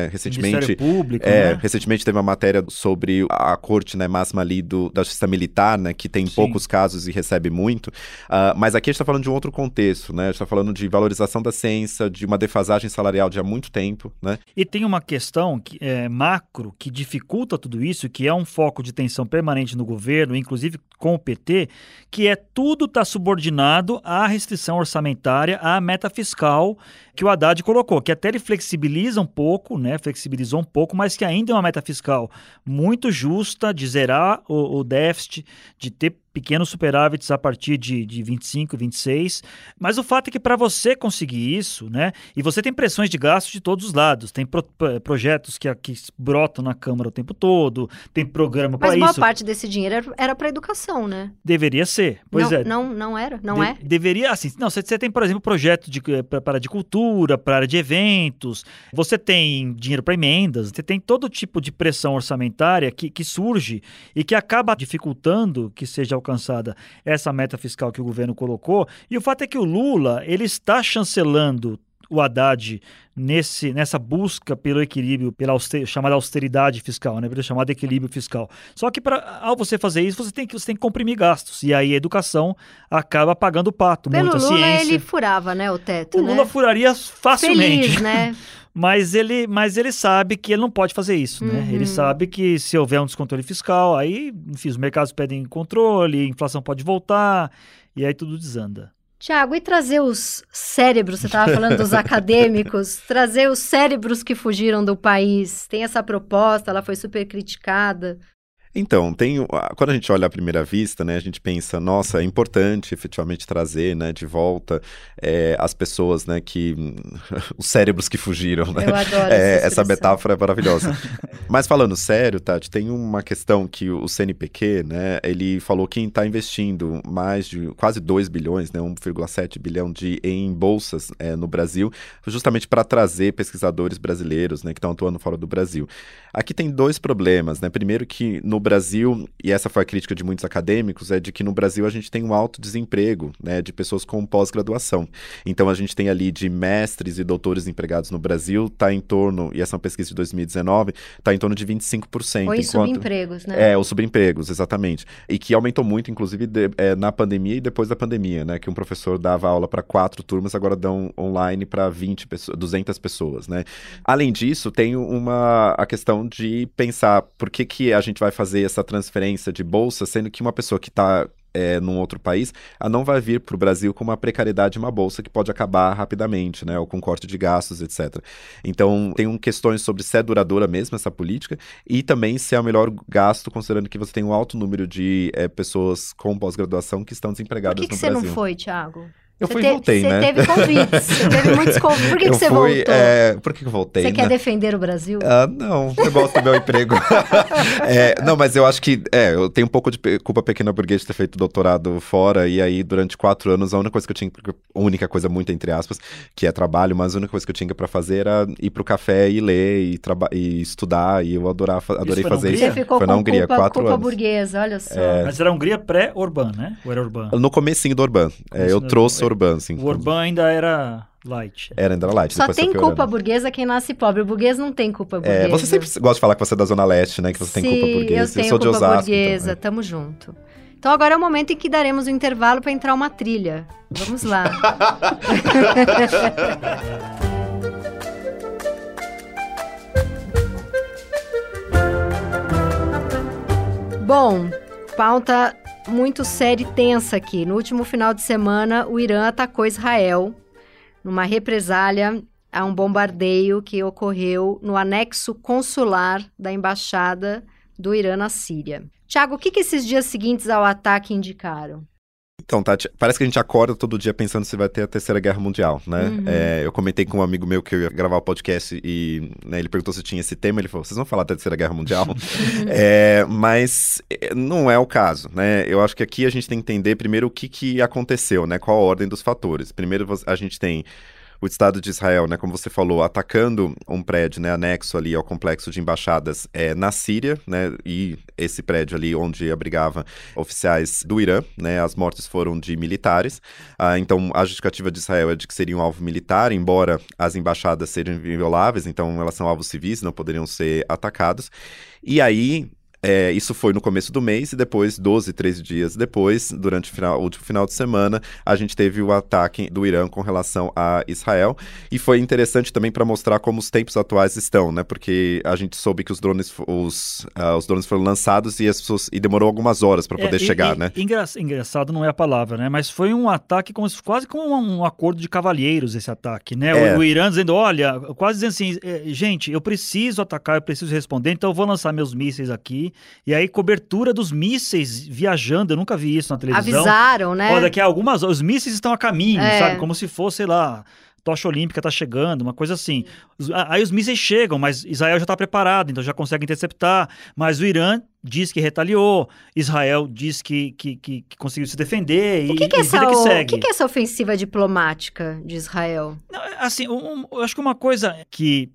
Speaker 2: recentemente,
Speaker 3: Público,
Speaker 2: é,
Speaker 3: né?
Speaker 2: recentemente teve uma matéria sobre a corte, né, máxima ali do, da justiça militar, né, que tem
Speaker 3: Sim.
Speaker 2: poucos casos e recebe muito, uh, mas aqui a gente está falando de um outro contexto, né, a gente está falando de valorização da ciência, de uma defasagem salarial de há muito tempo, né.
Speaker 3: E tem uma questão que, é, macro que dificulta tudo isso, que é um foco de tensão permanente no governo, inclusive com o P T, que é tudo está subordinado à restrição orçamentária, à meta fiscal que o Haddad colocou, que até ele flexibiliza um pouco, né, flexibilizou um pouco, mas que ainda é uma meta fiscal muito justa de zerar o, o déficit, de ter pequenos superávites a partir de, de vinte e cinco, vinte e seis, mas o fato é que para você conseguir isso, né, e você tem pressões de gasto de todos os lados, tem pro, projetos que, que brotam na Câmara o tempo todo, tem programa para isso.
Speaker 1: Mas boa parte desse dinheiro era para educação, né?
Speaker 3: Deveria ser, pois
Speaker 1: não,
Speaker 3: é.
Speaker 1: Não, não era, não
Speaker 3: de,
Speaker 1: é?
Speaker 3: Deveria, assim, não, você, você tem, por exemplo, projeto de, para de cultura, para área de eventos, você tem dinheiro para emendas, você tem todo tipo de pressão orçamentária que, que surge e que acaba dificultando que seja alcançada essa meta fiscal que o governo colocou. E o fato é que o Lula, ele está chancelando o Haddad nesse, nessa busca pelo equilíbrio, pela auster, chamada austeridade fiscal, né? Pelo chamado equilíbrio fiscal. Só que pra, ao você fazer isso, você tem, que, você tem que comprimir gastos. E aí a educação acaba pagando o pato.
Speaker 1: Pelo
Speaker 3: muita
Speaker 1: Lula,
Speaker 3: ciência.
Speaker 1: ele furava, né, o teto,
Speaker 3: O
Speaker 1: né?
Speaker 3: Lula furaria facilmente.
Speaker 1: Feliz, né?
Speaker 3: Mas ele, mas ele sabe que ele não pode fazer isso, né?
Speaker 1: Uhum.
Speaker 3: Ele sabe que se houver um descontrole fiscal, aí, enfim, os mercados pedem controle, a inflação pode voltar, e aí tudo desanda.
Speaker 1: Tiago, e trazer os cérebros, você estava falando dos acadêmicos, trazer os cérebros que fugiram do país, tem essa proposta, ela foi super criticada.
Speaker 2: Então, tem, quando a gente olha à primeira vista, né, a gente pensa, nossa, é importante efetivamente trazer, né, de volta é, as pessoas, né, que... os cérebros que fugiram, né?
Speaker 1: Eu adoro
Speaker 2: é,
Speaker 1: essa
Speaker 2: essa metáfora é maravilhosa. Mas falando sério, Tati, tem uma questão que o C N P Q, né, ele falou que está investindo mais de quase dois bilhões, né, um vírgula sete bilhão de, em bolsas é, no Brasil, justamente para trazer pesquisadores brasileiros, né, que estão atuando fora do Brasil. Aqui tem dois problemas, né? Primeiro que no Brasil, e essa foi a crítica de muitos acadêmicos, é de que no Brasil a gente tem um alto desemprego, né, de pessoas com pós-graduação. Então a gente tem ali de mestres e doutores empregados no Brasil, está em torno, e essa é uma pesquisa de dois mil e dezenove, está em torno de vinte e cinco por cento.
Speaker 1: Ou em
Speaker 2: enquanto...
Speaker 1: subempregos, né?
Speaker 2: É, os subempregos, exatamente. E que aumentou muito, inclusive, de, é, na pandemia e depois da pandemia, né? Que um professor dava aula para quatro turmas, agora dão online para vinte pessoas, duzentas pessoas, né? Além disso, tem uma, a questão de pensar por que, que a gente vai fazer essa transferência de bolsa, sendo que uma pessoa que está é, num outro país, ela não vai vir para o Brasil com uma precariedade de uma bolsa que pode acabar rapidamente, né, ou com corte de gastos, etcétera. Então, tem um, questões sobre se é duradoura mesmo essa política e também se é o melhor gasto, considerando que você tem um alto número de é, pessoas com pós-graduação que estão desempregadas no Brasil.
Speaker 1: Por que, que você não foi, Thiago?
Speaker 2: Eu
Speaker 1: você
Speaker 2: fui
Speaker 1: te,
Speaker 2: e voltei,
Speaker 1: você
Speaker 2: né?
Speaker 1: Você teve convites, você teve muitos convites. Por que, que
Speaker 2: eu
Speaker 1: você
Speaker 2: fui,
Speaker 1: voltou?
Speaker 2: É... Por que, que eu voltei?
Speaker 1: Você
Speaker 2: né?
Speaker 1: quer defender o Brasil?
Speaker 2: Ah, não, eu gosto do meu emprego. é, não, mas eu acho que, é, eu tenho um pouco de culpa pequena burguesa de ter feito doutorado fora, e aí durante quatro anos a única coisa que eu tinha, a única coisa muito entre aspas, que é trabalho, mas a única coisa que eu tinha pra fazer era ir pro café e ler e, e estudar, e eu adorava, adorei fazer isso.
Speaker 1: Você ficou
Speaker 2: foi
Speaker 1: com
Speaker 2: na Hungria,
Speaker 1: culpa,
Speaker 2: quatro
Speaker 1: culpa
Speaker 2: anos.
Speaker 1: burguesa, olha só.
Speaker 2: É...
Speaker 3: Mas era a Hungria pré-Orbán, né? Ou era Orbán?
Speaker 2: No comecinho do Orbán, é, eu trouxe o Orbán, assim.
Speaker 3: O Orbán ainda era light.
Speaker 2: Era ainda light.
Speaker 1: Só tem culpa burguesa quem nasce pobre. O burguês não tem culpa burguesa.
Speaker 2: É, você sempre gosta de falar que você é da Zona Leste, né? Que você
Speaker 1: Sim,
Speaker 2: tem culpa burguesa.
Speaker 1: eu tenho
Speaker 2: eu sou
Speaker 1: culpa
Speaker 2: de Osasco,
Speaker 1: burguesa.
Speaker 2: Então, é.
Speaker 1: Tamo junto. Então agora é o momento em que daremos um intervalo para entrar uma trilha. Vamos lá. Bom, pauta muito séria e tensa aqui. No último final de semana, o Irã atacou Israel numa represália a um bombardeio que ocorreu no anexo consular da embaixada do Irã na Síria. Tiago, o que, que esses dias seguintes ao ataque indicaram?
Speaker 2: Então, Tati, parece que a gente acorda todo dia pensando se vai ter a Terceira Guerra Mundial, né?
Speaker 1: Uhum.
Speaker 2: É, eu comentei com um amigo meu que eu ia gravar o podcast e né, ele perguntou se tinha esse tema, ele falou, vocês vão falar da Terceira Guerra Mundial? é, mas não é o caso, né? Eu acho que aqui a gente tem que entender primeiro o que, que aconteceu, né? Qual a ordem dos fatores. Primeiro a gente tem o Estado de Israel, né, como você falou, atacando um prédio, né, anexo ali ao complexo de embaixadas é, na Síria, né, e esse prédio ali onde abrigava oficiais do Irã, né, as mortes foram de militares. Ah, então, a justificativa de Israel é de que seria um alvo militar, embora as embaixadas sejam invioláveis, então elas são alvos civis, não poderiam ser atacados. E aí... É, isso foi no começo do mês e depois, doze, treze dias depois, durante o, final, o último final de semana, a gente teve o ataque do Irã com relação a Israel. E foi interessante também para mostrar como os tempos atuais estão, né? Porque a gente soube que os drones, os, uh, os drones foram lançados e, as pessoas, e demorou algumas horas para poder é, chegar, e, né?
Speaker 3: Engra, engraçado não é a palavra, né? Mas foi um ataque como, quase como um, um acordo de cavalheiros, esse ataque, né? É. O, o Irã dizendo, olha, quase dizendo assim, gente, eu preciso atacar, eu preciso responder, então eu vou lançar meus mísseis aqui. E aí, cobertura dos mísseis viajando, eu nunca vi isso na televisão.
Speaker 1: Avisaram, né?
Speaker 3: Olha, daqui a algumas horas, os mísseis estão a caminho,
Speaker 1: é.
Speaker 3: sabe? Como se fosse, sei lá, tocha olímpica tá chegando, uma coisa assim. Aí os mísseis chegam, mas Israel já tá preparado, então já consegue interceptar. Mas o Irã diz que retaliou, Israel diz que, que, que, que conseguiu se defender
Speaker 1: e, que que
Speaker 3: e
Speaker 1: essa,
Speaker 3: vida que segue.
Speaker 1: O que, que é essa ofensiva diplomática de Israel?
Speaker 3: Assim, um, eu acho que uma coisa que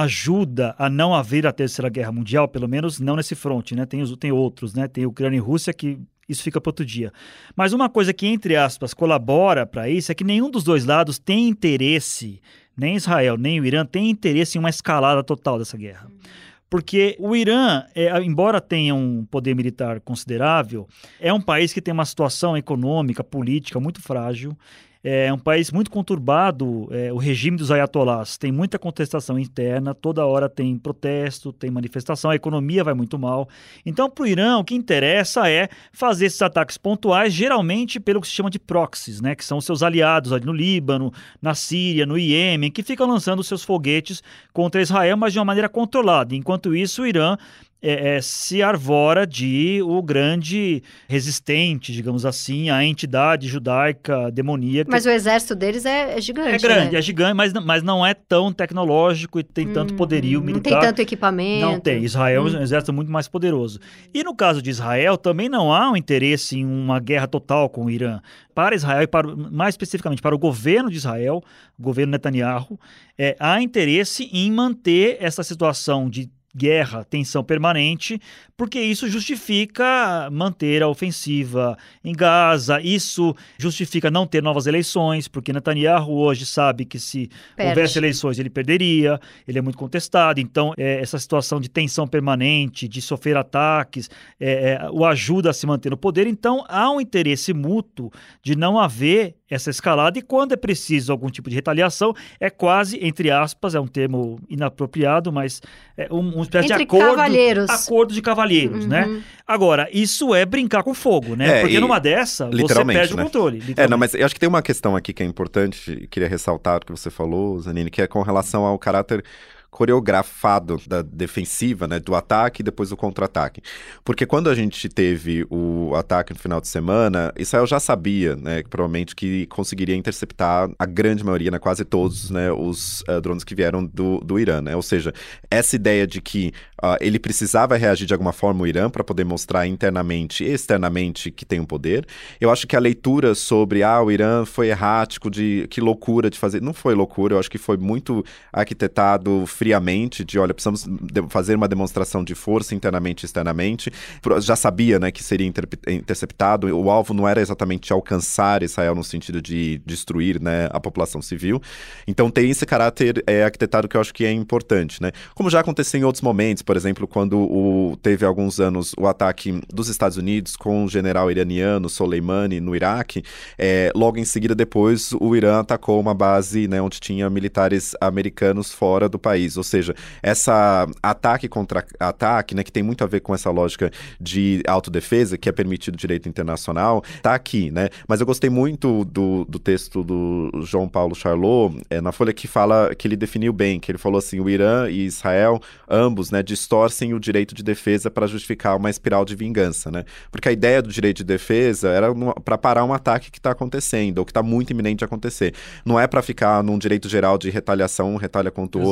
Speaker 3: ajuda a não haver a Terceira Guerra Mundial, pelo menos não nesse fronte, né? Tem, tem outros, né? Tem Ucrânia e Rússia, que isso fica para outro dia. Mas uma coisa que, entre aspas, colabora para isso é que nenhum dos dois lados tem interesse, nem Israel, nem o Irã, tem interesse em uma escalada total dessa guerra. Porque o Irã, é, embora tenha um poder militar considerável, é um país que tem uma situação econômica, política muito frágil. É um país muito conturbado, é, o regime dos ayatolás tem muita contestação interna, toda hora tem protesto, tem manifestação, a economia vai muito mal. Então, para o Irã, o que interessa é fazer esses ataques pontuais, geralmente pelo que se chama de proxies, né, que são seus aliados ali no Líbano, na Síria, no Iêmen, que ficam lançando seus foguetes contra Israel, mas de uma maneira controlada. Enquanto isso, o Irã É, é, se arvora de o grande resistente, digamos assim, a entidade judaica demoníaca.
Speaker 1: Mas o exército deles é, é gigante,
Speaker 3: É grande,
Speaker 1: né?
Speaker 3: é gigante, mas, mas não é tão tecnológico e tem hum, tanto poderio militar.
Speaker 1: Não tem tanto equipamento.
Speaker 3: Não tem. Israel
Speaker 1: hum.
Speaker 3: é um exército muito mais poderoso. E no caso de Israel, também não há um interesse em uma guerra total com o Irã. Para Israel, e para, mais especificamente para o governo de Israel, o governo Netanyahu, é, há interesse em manter essa situação de guerra, tensão permanente, porque isso justifica manter a ofensiva em Gaza, isso justifica não ter novas eleições, porque Netanyahu hoje sabe que se Perde. houvesse eleições ele perderia, ele é muito contestado, então é, essa situação de tensão permanente, de sofrer ataques, é, é, o ajuda a se manter no poder, então há um interesse mútuo de não haver essa escalada e quando é preciso algum tipo de retaliação, é quase, entre aspas, é um termo inapropriado, mas é um, uma espécie
Speaker 1: entre
Speaker 3: de acordo,
Speaker 1: cavalheiros.
Speaker 3: acordo de cavalheiros, uhum. né? Agora, isso é brincar com fogo, né?
Speaker 2: É,
Speaker 3: Porque numa dessa, você perde
Speaker 2: né?
Speaker 3: o controle.
Speaker 2: É, não, mas eu acho que tem uma questão aqui que é importante, queria ressaltar o que você falou, Zanini, que é com relação ao caráter coreografado da defensiva, né, do ataque e depois do contra-ataque. Porque quando a gente teve o ataque no final de semana, Israel já sabia, né, provavelmente que conseguiria interceptar a grande maioria, né, quase todos, né, os uh, drones que vieram do, do Irã, né, ou seja, essa ideia de que uh, ele precisava reagir de alguma forma o Irã para poder mostrar internamente e externamente que tem um poder. Eu acho que a leitura sobre, ah, o Irã foi errático, de que loucura de fazer, não foi loucura, eu acho que foi muito arquitetado friamente, de olha, precisamos de fazer uma demonstração de força internamente e externamente. Já sabia, né, que seria inter interceptado, o alvo não era exatamente alcançar Israel no sentido de destruir, né, a população civil. Então tem esse caráter é, arquitetado que eu acho que é importante, né? Como já aconteceu em outros momentos, por exemplo, quando o, teve alguns anos o ataque dos Estados Unidos com o general iraniano Soleimani no Iraque, é, logo em seguida depois o Irã atacou uma base, né, onde tinha militares americanos fora do país. Ou seja, essa ataque contra ataque, né, que tem muito a ver com essa lógica de autodefesa, que é permitido direito internacional, tá aqui, né? Mas eu gostei muito do, do texto do João Paulo Charlot, é, na Folha, que fala, que ele definiu bem, que ele falou assim, o Irã e Israel, ambos, né, distorcem o direito de defesa para justificar uma espiral de vingança, né? Porque a ideia do direito de defesa era para parar um ataque que está acontecendo, ou que está muito iminente de acontecer. Não é para ficar num direito geral de retaliação, um retalha contra o outro e tal.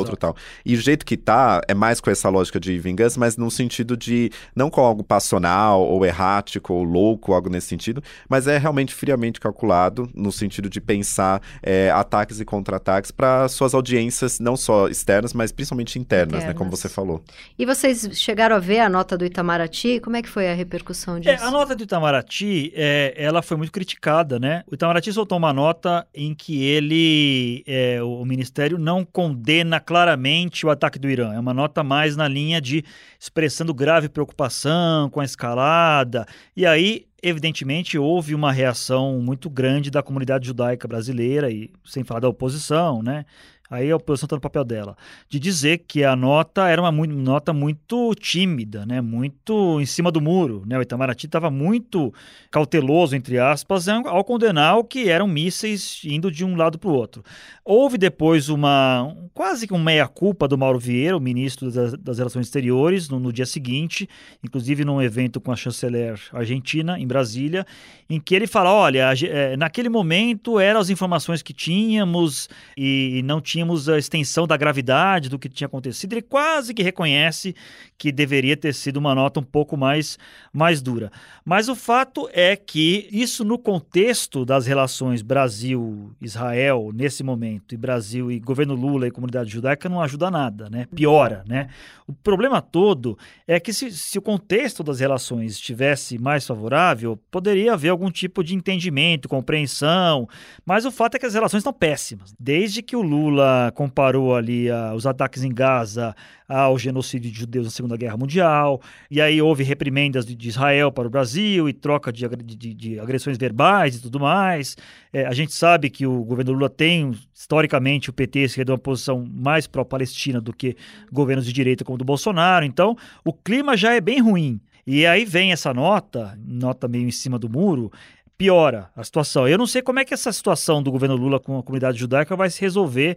Speaker 2: E o jeito que tá é mais com essa lógica de vingança, mas no sentido de, não com algo passional, ou errático, ou louco, algo nesse sentido, mas é realmente friamente calculado, no sentido de pensar é, ataques e contra-ataques para suas audiências, não só externas, mas principalmente internas, internas, né, como você falou.
Speaker 1: E vocês chegaram a ver a nota do Itamaraty? Como é que foi a repercussão disso?
Speaker 3: É, a nota do Itamaraty, é, ela foi muito criticada, né? O Itamaraty soltou uma nota em que ele, é, o Ministério não condena claramente o ataque do Irã. É uma nota mais na linha de expressando grave preocupação com a escalada. E aí, evidentemente, houve uma reação muito grande da comunidade judaica brasileira, e sem falar da oposição, né? Aí a oposição está no papel dela, de dizer que a nota era uma muito, nota muito tímida, né? Muito em cima do muro, né? O Itamaraty estava muito cauteloso, entre aspas, ao condenar o que eram mísseis indo de um lado para o outro. Houve depois uma, quase que uma meia-culpa do Mauro Vieira, o ministro das, das Relações Exteriores, no, no dia seguinte, inclusive num evento com a chanceler argentina, em Brasília, em que ele fala, olha, é, naquele momento eram as informações que tínhamos e, e não tínhamos tínhamos a extensão da gravidade do que tinha acontecido. Ele quase que reconhece que deveria ter sido uma nota um pouco mais, mais dura. Mas o fato é que isso no contexto das relações Brasil-Israel nesse momento, e Brasil e governo Lula e comunidade judaica, não ajuda nada, né? Piora, né? O problema todo é que se, se o contexto das relações estivesse mais favorável, poderia haver algum tipo de entendimento, compreensão, mas o fato é que as relações estão péssimas. Desde que o Lula comparou ali uh, os ataques em Gaza ao genocídio de judeus na Segunda Guerra Mundial, e aí houve reprimendas de, de Israel para o Brasil e troca de, de, de agressões verbais e tudo mais. É, a gente sabe que o governo Lula tem, historicamente, o P T se é de uma posição mais pró-Palestina do que governos de direita como o do Bolsonaro, então o clima já é bem ruim. E aí vem essa nota, nota meio em cima do muro, piora a situação. Eu não sei como é que essa situação do governo Lula com a comunidade judaica vai se resolver.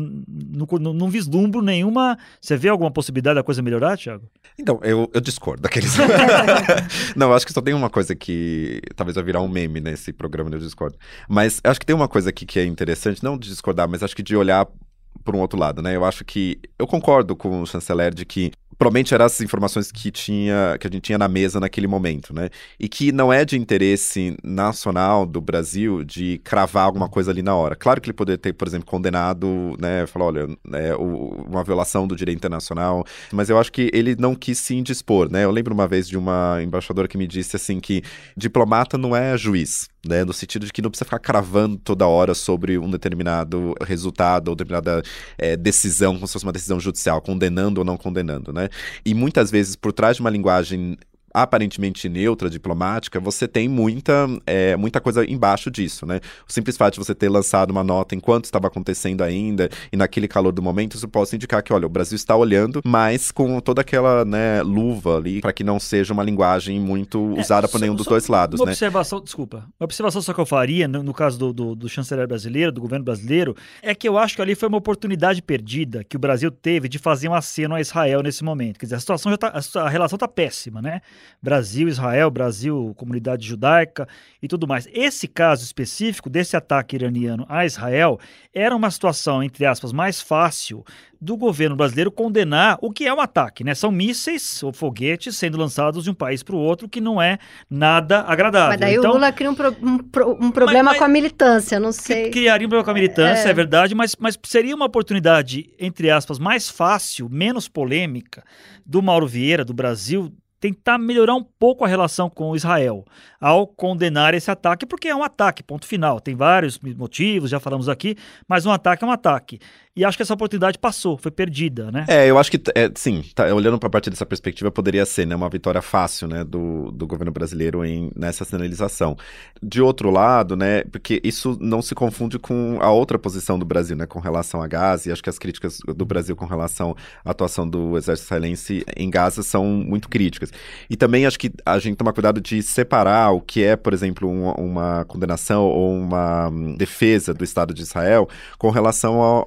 Speaker 3: Não, não vislumbro nenhuma... Você vê alguma possibilidade da coisa melhorar, Thiago?
Speaker 2: Então, eu, eu discordo daqueles... Não, acho que só tem uma coisa que talvez vai virar um meme nesse programa, eu discordo. Mas acho que tem uma coisa aqui que é interessante, não de discordar, mas acho que de olhar por um outro lado, né? Eu acho que... Eu concordo com o chanceler de que provavelmente eram as informações que, tinha, que a gente tinha na mesa naquele momento, né? E que não é de interesse nacional do Brasil de cravar alguma coisa ali na hora. Claro que ele poderia ter, por exemplo, condenado, né? Falar, olha, é, o, uma violação do direito internacional, mas eu acho que ele não quis se indispor, né? Eu lembro uma vez de uma embaixadora que me disse, assim, que diplomata não é juiz, né? No sentido de que não precisa ficar cravando toda hora sobre um determinado resultado ou determinada é, decisão, como se fosse uma decisão judicial, condenando ou não condenando, né? E muitas vezes, por trás de uma linguagem aparentemente neutra, diplomática, você tem muita, é, muita coisa embaixo disso, né? O simples fato de você ter lançado uma nota enquanto estava acontecendo ainda, e naquele calor do momento, isso pode indicar que, olha, o Brasil está olhando, mas com toda aquela, né, luva ali, para que não seja uma linguagem muito é, usada por nenhum dos dois lados,
Speaker 3: uma
Speaker 2: né?
Speaker 3: Observação, desculpa, uma observação só que eu faria, no, no caso do, do, do chanceler brasileiro, do governo brasileiro, é que eu acho que ali foi uma oportunidade perdida que o Brasil teve de fazer um aceno a Israel nesse momento. Quer dizer, a situação já tá, a, a relação está péssima, né? Brasil, Israel, Brasil, comunidade judaica e tudo mais. Esse caso específico desse ataque iraniano a Israel era uma situação, entre aspas, mais fácil do governo brasileiro condenar o que é um ataque, né? São mísseis ou foguetes sendo lançados de um país para o outro, que não é nada agradável.
Speaker 1: Mas daí
Speaker 3: então,
Speaker 1: o Lula cria um, pro, um, pro, um problema mas, mas, com a militância, não sei.
Speaker 3: Criaria um problema com a militância, é, é verdade, mas, mas seria uma oportunidade, entre aspas, mais fácil, menos polêmica, do Mauro Vieira, do Brasil, tentar melhorar um pouco a relação com Israel ao condenar esse ataque, porque é um ataque, ponto final. Tem vários motivos, já falamos aqui, mas um ataque é um ataque. E acho que essa oportunidade passou, foi perdida, né?
Speaker 2: É, eu acho que, é, sim, tá, olhando para a partir dessa perspectiva, poderia ser, né, uma vitória fácil, né, do, do governo brasileiro em, nessa sinalização. De outro lado, né, porque isso não se confunde com a outra posição do Brasil, né, com relação a Gaza, e acho que as críticas do Brasil com relação à atuação do exército israelense em Gaza são muito críticas. E também acho que a gente toma cuidado de separar o que é, por exemplo, uma, uma condenação ou uma um, defesa do Estado de Israel com relação a, a um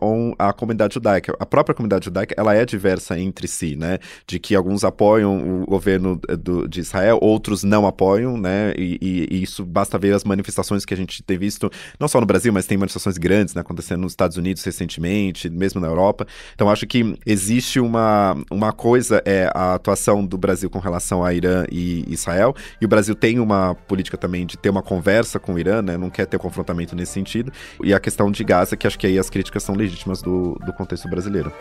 Speaker 2: a comunidade judaica. A própria comunidade judaica, ela é diversa entre si, né? De que alguns apoiam o governo do, de Israel, outros não apoiam, né? E, e, e isso basta ver as manifestações que a gente tem visto, não só no Brasil, mas tem manifestações grandes, né, acontecendo nos Estados Unidos recentemente, mesmo na Europa. Então, acho que existe uma, uma coisa, é a atuação do Brasil com relação a Irã e Israel, e o Brasil tem uma política também de ter uma conversa com o Irã, né? Não quer ter confrontamento nesse sentido. E a questão de Gaza, que acho que aí as críticas são legítimas do, do contexto brasileiro.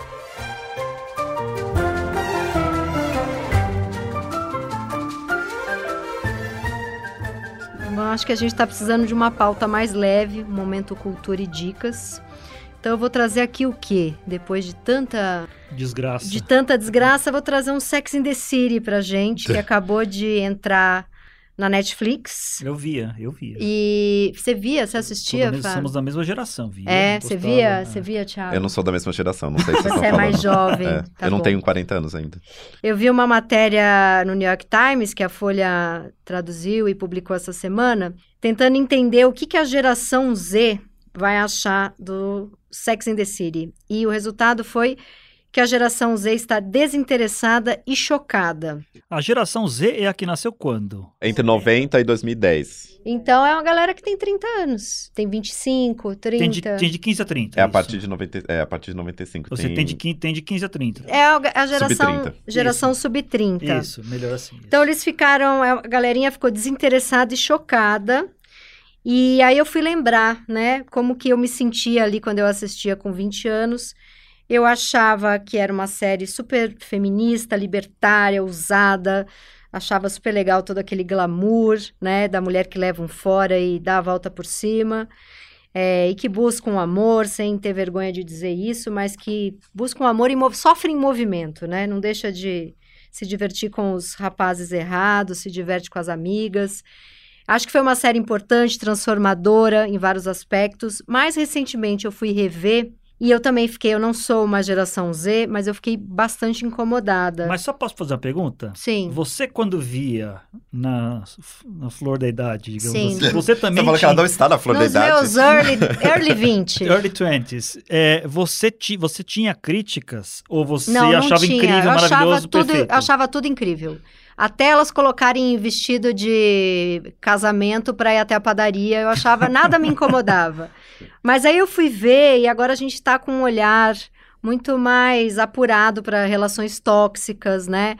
Speaker 1: Bom, acho que a gente está precisando de uma pauta mais leve, um momento cultura e dicas. Então eu vou trazer aqui o quê? Depois de tanta...
Speaker 3: Desgraça.
Speaker 1: De tanta desgraça, vou trazer um Sex and the City pra gente, que acabou de entrar na Netflix.
Speaker 3: Eu via, eu via.
Speaker 1: E você via? Você assistia,
Speaker 3: Fábio? Somos da mesma geração, via.
Speaker 1: É, você via? Você via, Thiago?
Speaker 2: Eu não sou da mesma geração, não sei se vocês
Speaker 1: Você é
Speaker 2: estão
Speaker 1: mais
Speaker 2: falando.
Speaker 1: jovem.
Speaker 2: É,
Speaker 1: tá
Speaker 2: eu não
Speaker 1: bom.
Speaker 2: tenho quarenta anos ainda.
Speaker 1: Eu vi uma matéria no New York Times, que a Folha traduziu e publicou essa semana, tentando entender o que, que a geração Z vai achar do Sex and the City. E o resultado foi que a geração Z está desinteressada e chocada.
Speaker 3: A geração Z é a que nasceu quando?
Speaker 2: Entre noventa e dois mil e dez.
Speaker 1: Então, é uma galera que tem trinta anos. Tem vinte e cinco, trinta.
Speaker 3: Tem de, tem de quinze a trinta.
Speaker 2: É a
Speaker 3: isso.
Speaker 2: partir de noventa, é a partir de noventa e cinco.
Speaker 3: Você tem, tem, de, quinze, tem de quinze a trinta.
Speaker 1: É a, a geração
Speaker 2: sub trinta.
Speaker 1: geração sub trinta.
Speaker 3: Isso, melhor assim. Isso.
Speaker 1: Então, eles ficaram... A galerinha ficou desinteressada e chocada. E aí eu fui lembrar, né? Como que eu me sentia ali quando eu assistia com vinte anos. Eu achava que era uma série super feminista, libertária, ousada. Achava super legal todo aquele glamour, né? Da mulher que leva um fora e dá a volta por cima. É, e que busca um amor, sem ter vergonha de dizer isso, mas que busca um amor e mov- sofre em movimento, né? Não deixa de se divertir com os rapazes errados, se diverte com as amigas. Acho que foi uma série importante, transformadora em vários aspectos. Mais recentemente eu fui rever e eu também fiquei, eu não sou uma geração Z, mas eu fiquei bastante incomodada.
Speaker 3: Mas só posso fazer uma pergunta?
Speaker 1: Sim.
Speaker 3: Você quando via na, na flor da idade, digamos
Speaker 1: Sim.
Speaker 3: assim, você também
Speaker 2: Você falou que ela
Speaker 3: tinha...
Speaker 2: não está na flor
Speaker 1: Nos
Speaker 2: da idade.
Speaker 1: meus early, early vinte.
Speaker 3: Early twenties, é, você, ti, você tinha críticas ou você
Speaker 1: Não, não
Speaker 3: achava
Speaker 1: tinha.
Speaker 3: incrível,
Speaker 1: eu
Speaker 3: maravilhoso,
Speaker 1: achava tudo,
Speaker 3: perfeito?
Speaker 1: eu achava tudo incrível. Até elas colocarem vestido de casamento para ir até a padaria, eu achava, nada me incomodava. Mas aí eu fui ver e agora a gente está com um olhar muito mais apurado para relações tóxicas, né?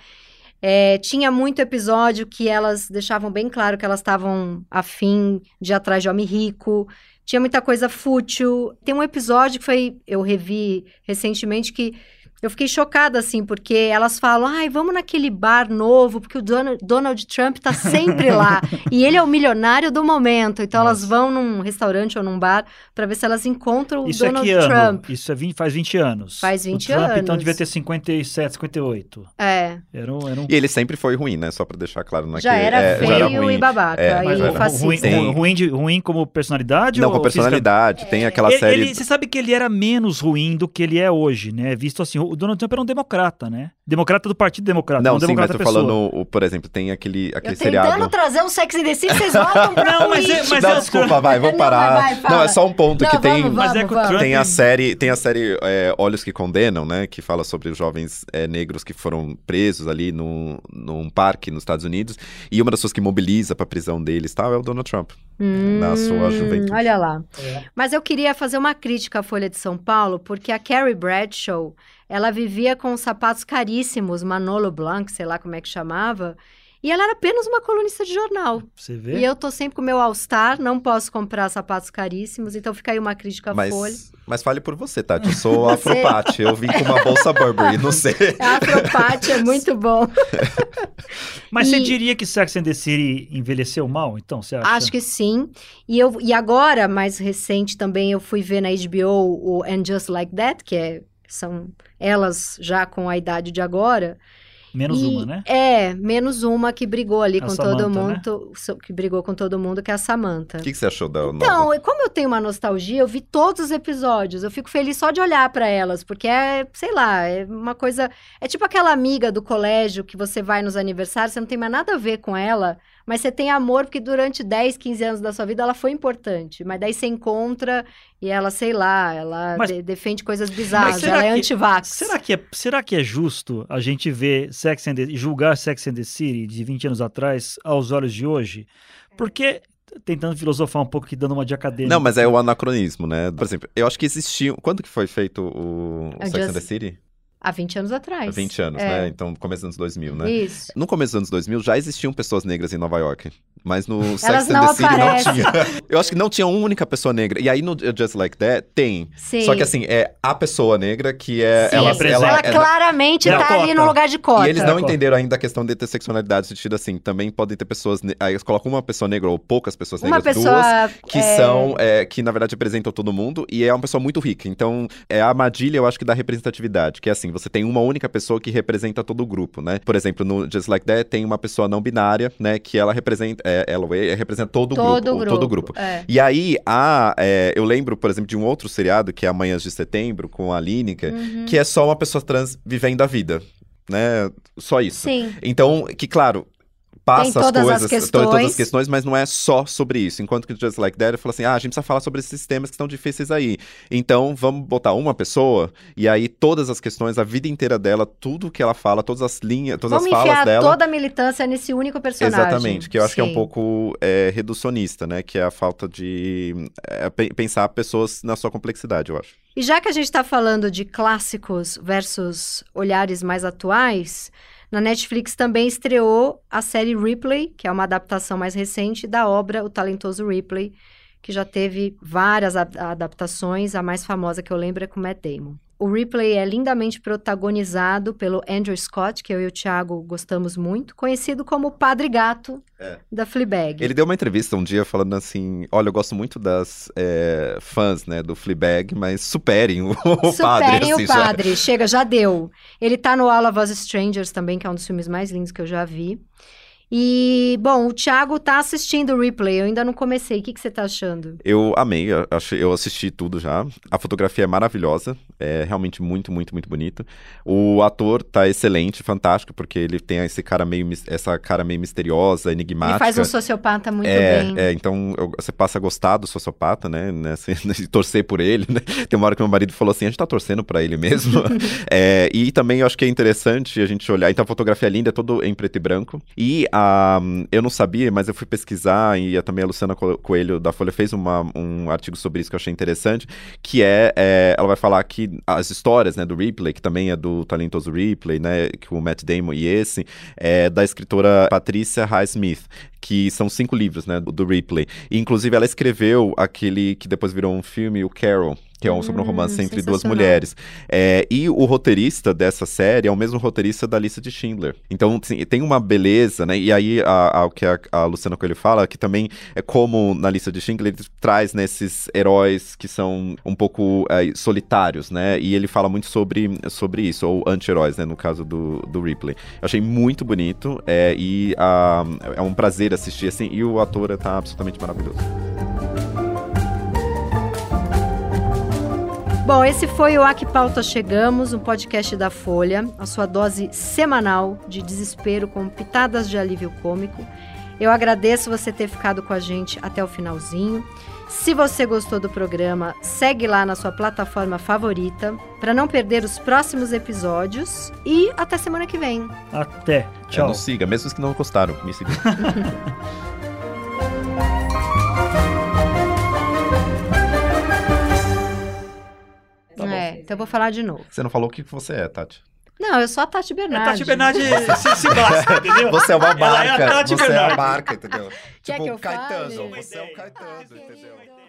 Speaker 1: É, tinha muito episódio que elas deixavam bem claro que elas estavam afim de ir atrás de homem rico. Tinha muita coisa fútil. Tem um episódio que foi, eu revi recentemente, que eu fiquei chocada, assim, porque elas falam, ai, vamos naquele bar novo, porque o Donald, Donald Trump tá sempre lá. E ele é o milionário do momento. Então,
Speaker 3: Nossa.
Speaker 1: elas vão num restaurante ou num bar para ver se elas encontram o
Speaker 3: Isso é
Speaker 1: Donald
Speaker 3: que ano?
Speaker 1: Trump.
Speaker 3: Isso é vinte, faz vinte anos.
Speaker 1: Faz vinte
Speaker 3: o Trump,
Speaker 1: anos.
Speaker 3: então, devia ter cinquenta e sete, cinquenta e oito.
Speaker 1: É.
Speaker 3: Era um... Era um...
Speaker 2: E ele sempre foi ruim, né? Só pra deixar claro. Naquele,
Speaker 1: Já era
Speaker 2: é,
Speaker 1: feio
Speaker 2: já era ruim.
Speaker 1: e babaca.
Speaker 2: É,
Speaker 1: e
Speaker 3: Mas
Speaker 2: já
Speaker 3: era
Speaker 1: fascista.
Speaker 3: ruim,
Speaker 2: Tem-
Speaker 3: ruim, de- ruim como personalidade?
Speaker 2: Não,
Speaker 3: ou
Speaker 2: com personalidade. Tem aquela
Speaker 3: Ele-
Speaker 2: série...
Speaker 3: ele- você sabe que ele era menos ruim do que ele é hoje, né? Visto assim, o Donald Trump era um democrata, né? Democrata do Partido Democrata,
Speaker 2: Não,
Speaker 3: não
Speaker 2: sim, mas
Speaker 3: democrata
Speaker 2: tô
Speaker 3: pessoa.
Speaker 2: falando, o- por exemplo, tem aquele, aquele
Speaker 1: Eu tentando
Speaker 2: seriado...
Speaker 1: trazer um Sex and the City, vocês voltam pra
Speaker 3: Não, mas é-
Speaker 1: política.
Speaker 3: mas
Speaker 2: Não,
Speaker 3: é-
Speaker 2: desculpa, vai, vou
Speaker 1: Não,
Speaker 2: parar.
Speaker 1: vai, vai, fala.
Speaker 2: Não, é só um ponto
Speaker 1: Não,
Speaker 2: que tem...
Speaker 1: vamos,
Speaker 3: Mas é
Speaker 1: vamos,
Speaker 3: que o
Speaker 1: vamos.
Speaker 3: Trump-
Speaker 2: Tem a série, tem a série é, Olhos que Condenam, né? Que fala sobre os jovens é, negros que foram presos ali no, num parque nos Estados Unidos. E uma das pessoas que mobiliza pra prisão deles tal, é o Donald Trump.
Speaker 1: Hum,
Speaker 2: na sua juventude.
Speaker 1: Olha lá.
Speaker 3: É.
Speaker 1: Mas eu queria fazer uma crítica à Folha de São Paulo, porque a Carrie Bradshaw, ela vivia com sapatos caríssimos, Manolo Blahnik, sei lá como é que chamava, e ela era apenas uma colunista de jornal.
Speaker 3: Você vê?
Speaker 1: E eu tô sempre com o meu All-Star, não posso comprar sapatos caríssimos, então fica aí uma crítica à
Speaker 2: Mas,
Speaker 1: Folha.
Speaker 2: mas fale por você, Tati. Eu sou
Speaker 1: Você-
Speaker 2: afropate. Eu vim com uma bolsa Burberry, não sei.
Speaker 1: A Afropate é muito bom.
Speaker 3: Mas você
Speaker 1: E-
Speaker 3: diria que Sex and the City envelheceu mal, então? Você acha?
Speaker 1: Acho que sim. E, eu, e agora, mais recente também, eu fui ver na H B O o And Just Like That, que é, são elas já com a idade de agora.
Speaker 3: Menos
Speaker 1: E-
Speaker 3: uma, né?
Speaker 1: É, menos uma que brigou ali
Speaker 3: A
Speaker 1: com
Speaker 3: Samantha,
Speaker 1: todo
Speaker 3: né?
Speaker 1: mundo, so- que brigou com todo mundo, que é a Samantha.
Speaker 2: O que, que você achou da
Speaker 1: Então,
Speaker 2: nova?
Speaker 1: e como eu tenho uma nostalgia, eu vi todos os episódios. Eu fico feliz só de olhar pra elas, porque é, sei lá, é uma coisa. É tipo aquela amiga do colégio que você vai nos aniversários, você não tem mais nada a ver com ela, mas você tem amor porque durante dez, quinze anos da sua vida ela foi importante. Mas daí você encontra E ela, sei lá, ela
Speaker 3: Mas-
Speaker 1: de- defende coisas bizarras,
Speaker 3: será
Speaker 1: ela é
Speaker 3: que-
Speaker 1: anti-vax.
Speaker 3: Será que, é, será que é justo a gente ver Sex and the, julgar Sex and the City de vinte anos atrás aos olhos de hoje? Porque, tentando filosofar um pouco aqui, dando uma de acadêmico.
Speaker 2: Não, mas é o anacronismo, né? Por exemplo, eu acho que existia... Quando que foi feito o
Speaker 1: É
Speaker 2: Sex
Speaker 1: just-
Speaker 2: and the City?
Speaker 1: Há vinte anos atrás.
Speaker 2: Há vinte anos,
Speaker 1: É.
Speaker 2: né? Então, começo dos anos dois mil, né?
Speaker 1: Isso.
Speaker 2: No começo dos anos dois mil já existiam pessoas negras em Nova York. Mas no
Speaker 1: Elas
Speaker 2: Sex and
Speaker 1: não
Speaker 2: the City não
Speaker 1: aparecem.
Speaker 2: tinha. Eu acho que não tinha uma única pessoa negra. E aí no Just Like That tem.
Speaker 1: Sim.
Speaker 2: Só que assim, é a pessoa negra que é...
Speaker 1: Sim.
Speaker 2: Ela,
Speaker 3: representa.
Speaker 1: Ela,
Speaker 2: ela-
Speaker 1: claramente
Speaker 3: É a
Speaker 1: tá ali
Speaker 3: cota.
Speaker 1: no lugar de cota.
Speaker 2: E eles não
Speaker 3: Cota.
Speaker 2: entenderam ainda a questão de interseccionalidade, no sentido assim, também podem ter pessoas... ne- Aí eles colocam uma pessoa negra ou poucas pessoas
Speaker 1: Uma
Speaker 2: negras,
Speaker 1: pessoa
Speaker 2: duas, que
Speaker 1: é,
Speaker 2: são... é, que na verdade representam todo mundo, e é uma pessoa muito rica. Então, é a armadilha, eu acho que da representatividade, que é assim, você tem uma única pessoa que representa todo o grupo, né? Por exemplo, no Just Like That tem uma pessoa não binária, né? Que ela representa... É, ela ou ele, representa todo o
Speaker 1: todo
Speaker 2: grupo.
Speaker 1: o grupo.
Speaker 2: Todo o grupo.
Speaker 1: É.
Speaker 2: E aí, a, é, eu lembro, por exemplo, de um outro seriado, que é Amanhãs de Setembro, com a Lineker,
Speaker 1: Uhum.
Speaker 2: que é só uma pessoa trans vivendo a vida, né? Só isso.
Speaker 1: Sim.
Speaker 2: Então, que claro, passa
Speaker 1: Tem
Speaker 2: as
Speaker 1: todas as
Speaker 2: coisas,
Speaker 1: questões.
Speaker 2: to- todas as questões, mas não é só sobre isso. Enquanto que o Just Like That, eu falo assim, ah, a gente precisa falar sobre esses temas que estão difíceis aí. Então, vamos botar uma pessoa, e aí todas as questões, a vida inteira dela, tudo que ela fala, todas as linhas, todas
Speaker 1: Vamos
Speaker 2: as falas
Speaker 1: enfiar
Speaker 2: dela...
Speaker 1: toda a militância nesse único personagem.
Speaker 2: Exatamente, que eu acho que é um
Speaker 1: Sim.
Speaker 2: pouco é, reducionista, né? Que é a falta de é, pe- pensar pessoas na sua complexidade, eu acho.
Speaker 1: E já que a gente está falando de clássicos versus olhares mais atuais, na Netflix também estreou a série Ripley, que é uma adaptação mais recente da obra O Talentoso Ripley, que já teve várias a- adaptações, a mais famosa que eu lembro é com Matt Damon. O Ripley é lindamente protagonizado pelo Andrew Scott, que eu e o Thiago gostamos muito, conhecido como o Padre Gato
Speaker 2: É.
Speaker 1: da Fleabag.
Speaker 2: Ele deu uma entrevista um dia falando assim, olha, eu gosto muito das é, fãs, né, do Fleabag, mas superem o, o padre.
Speaker 1: Superem
Speaker 2: assim,
Speaker 1: o
Speaker 2: já.
Speaker 1: padre, chega, já deu. Ele tá no All of Us Strangers também, que é um dos filmes mais lindos que eu já vi. E, bom, o Thiago tá assistindo o Replay, eu ainda não comecei. O que, que você tá achando?
Speaker 2: Eu amei, eu, achei- eu assisti tudo já. A fotografia é maravilhosa, é realmente muito, muito, muito bonito. O ator tá excelente, fantástico, porque ele tem esse cara meio, mis- essa cara meio misteriosa, enigmática.
Speaker 1: Ele faz um sociopata muito
Speaker 2: é,
Speaker 1: bem.
Speaker 2: é, então eu- você passa a gostar do sociopata, né, né, assim, e torcer por ele, né? Tem uma hora que meu marido falou assim, a gente tá torcendo pra ele mesmo. É, e também eu acho que é interessante a gente olhar, então a fotografia é linda, é tudo em preto e branco. E a, eu não sabia, mas eu fui pesquisar, e a- também a Luciana Co- Coelho da Folha fez uma, um artigo sobre isso que eu achei interessante, que é, é, ela vai falar que as histórias, né, do Ripley, que também é do Talentoso Ripley, né, que o Matt Damon e esse, é da escritora Patricia Highsmith, que são cinco livros, né, do, do Ripley. E, inclusive, ela escreveu aquele que depois virou um filme, o Carol, que é um, sobre um
Speaker 1: Hum,
Speaker 2: romance entre duas
Speaker 1: sensacional.
Speaker 2: mulheres. É, e o roteirista dessa série é o mesmo roteirista da Lista de Schindler. Então, assim, tem uma beleza, né? E aí, a, a, o que a, a Luciana Coelho fala, que também é como na Lista de Schindler, ele traz nesses heróis que são um pouco é, solitários, né? E ele fala muito sobre, sobre isso, ou anti-heróis, né? No caso do, do Ripley. Eu achei muito bonito, é, e a, é um prazer assistir, assim, e o ator tá absolutamente maravilhoso.
Speaker 1: Bom, esse foi o A Que Pauta Chegamos, um podcast da Folha, a sua dose semanal de desespero com pitadas de alívio cômico. Eu agradeço você ter ficado com a gente até o finalzinho. Se você gostou do programa, segue lá na sua plataforma favorita para não perder os próximos episódios e até semana que vem.
Speaker 3: Até.
Speaker 2: É,
Speaker 3: Tchau.
Speaker 2: nos siga, mesmo os que não gostaram, me sigam.
Speaker 3: Tá bom.
Speaker 1: É, então eu vou falar de novo.
Speaker 2: Você não falou o que você é, Tati.
Speaker 1: Não, eu sou a Tati
Speaker 3: É,
Speaker 1: Bernardi.
Speaker 3: Tati Bernardi se, se basta, entendeu?
Speaker 2: Você é uma
Speaker 3: Ela é a
Speaker 2: marca,
Speaker 3: Tati
Speaker 2: você é a
Speaker 3: Bernardi.
Speaker 2: marca, entendeu?
Speaker 1: Quer
Speaker 2: tipo,
Speaker 1: que eu
Speaker 2: Caetano,
Speaker 1: fale?
Speaker 2: você é o
Speaker 1: Ah,
Speaker 2: Caetano,
Speaker 1: querido.
Speaker 2: entendeu?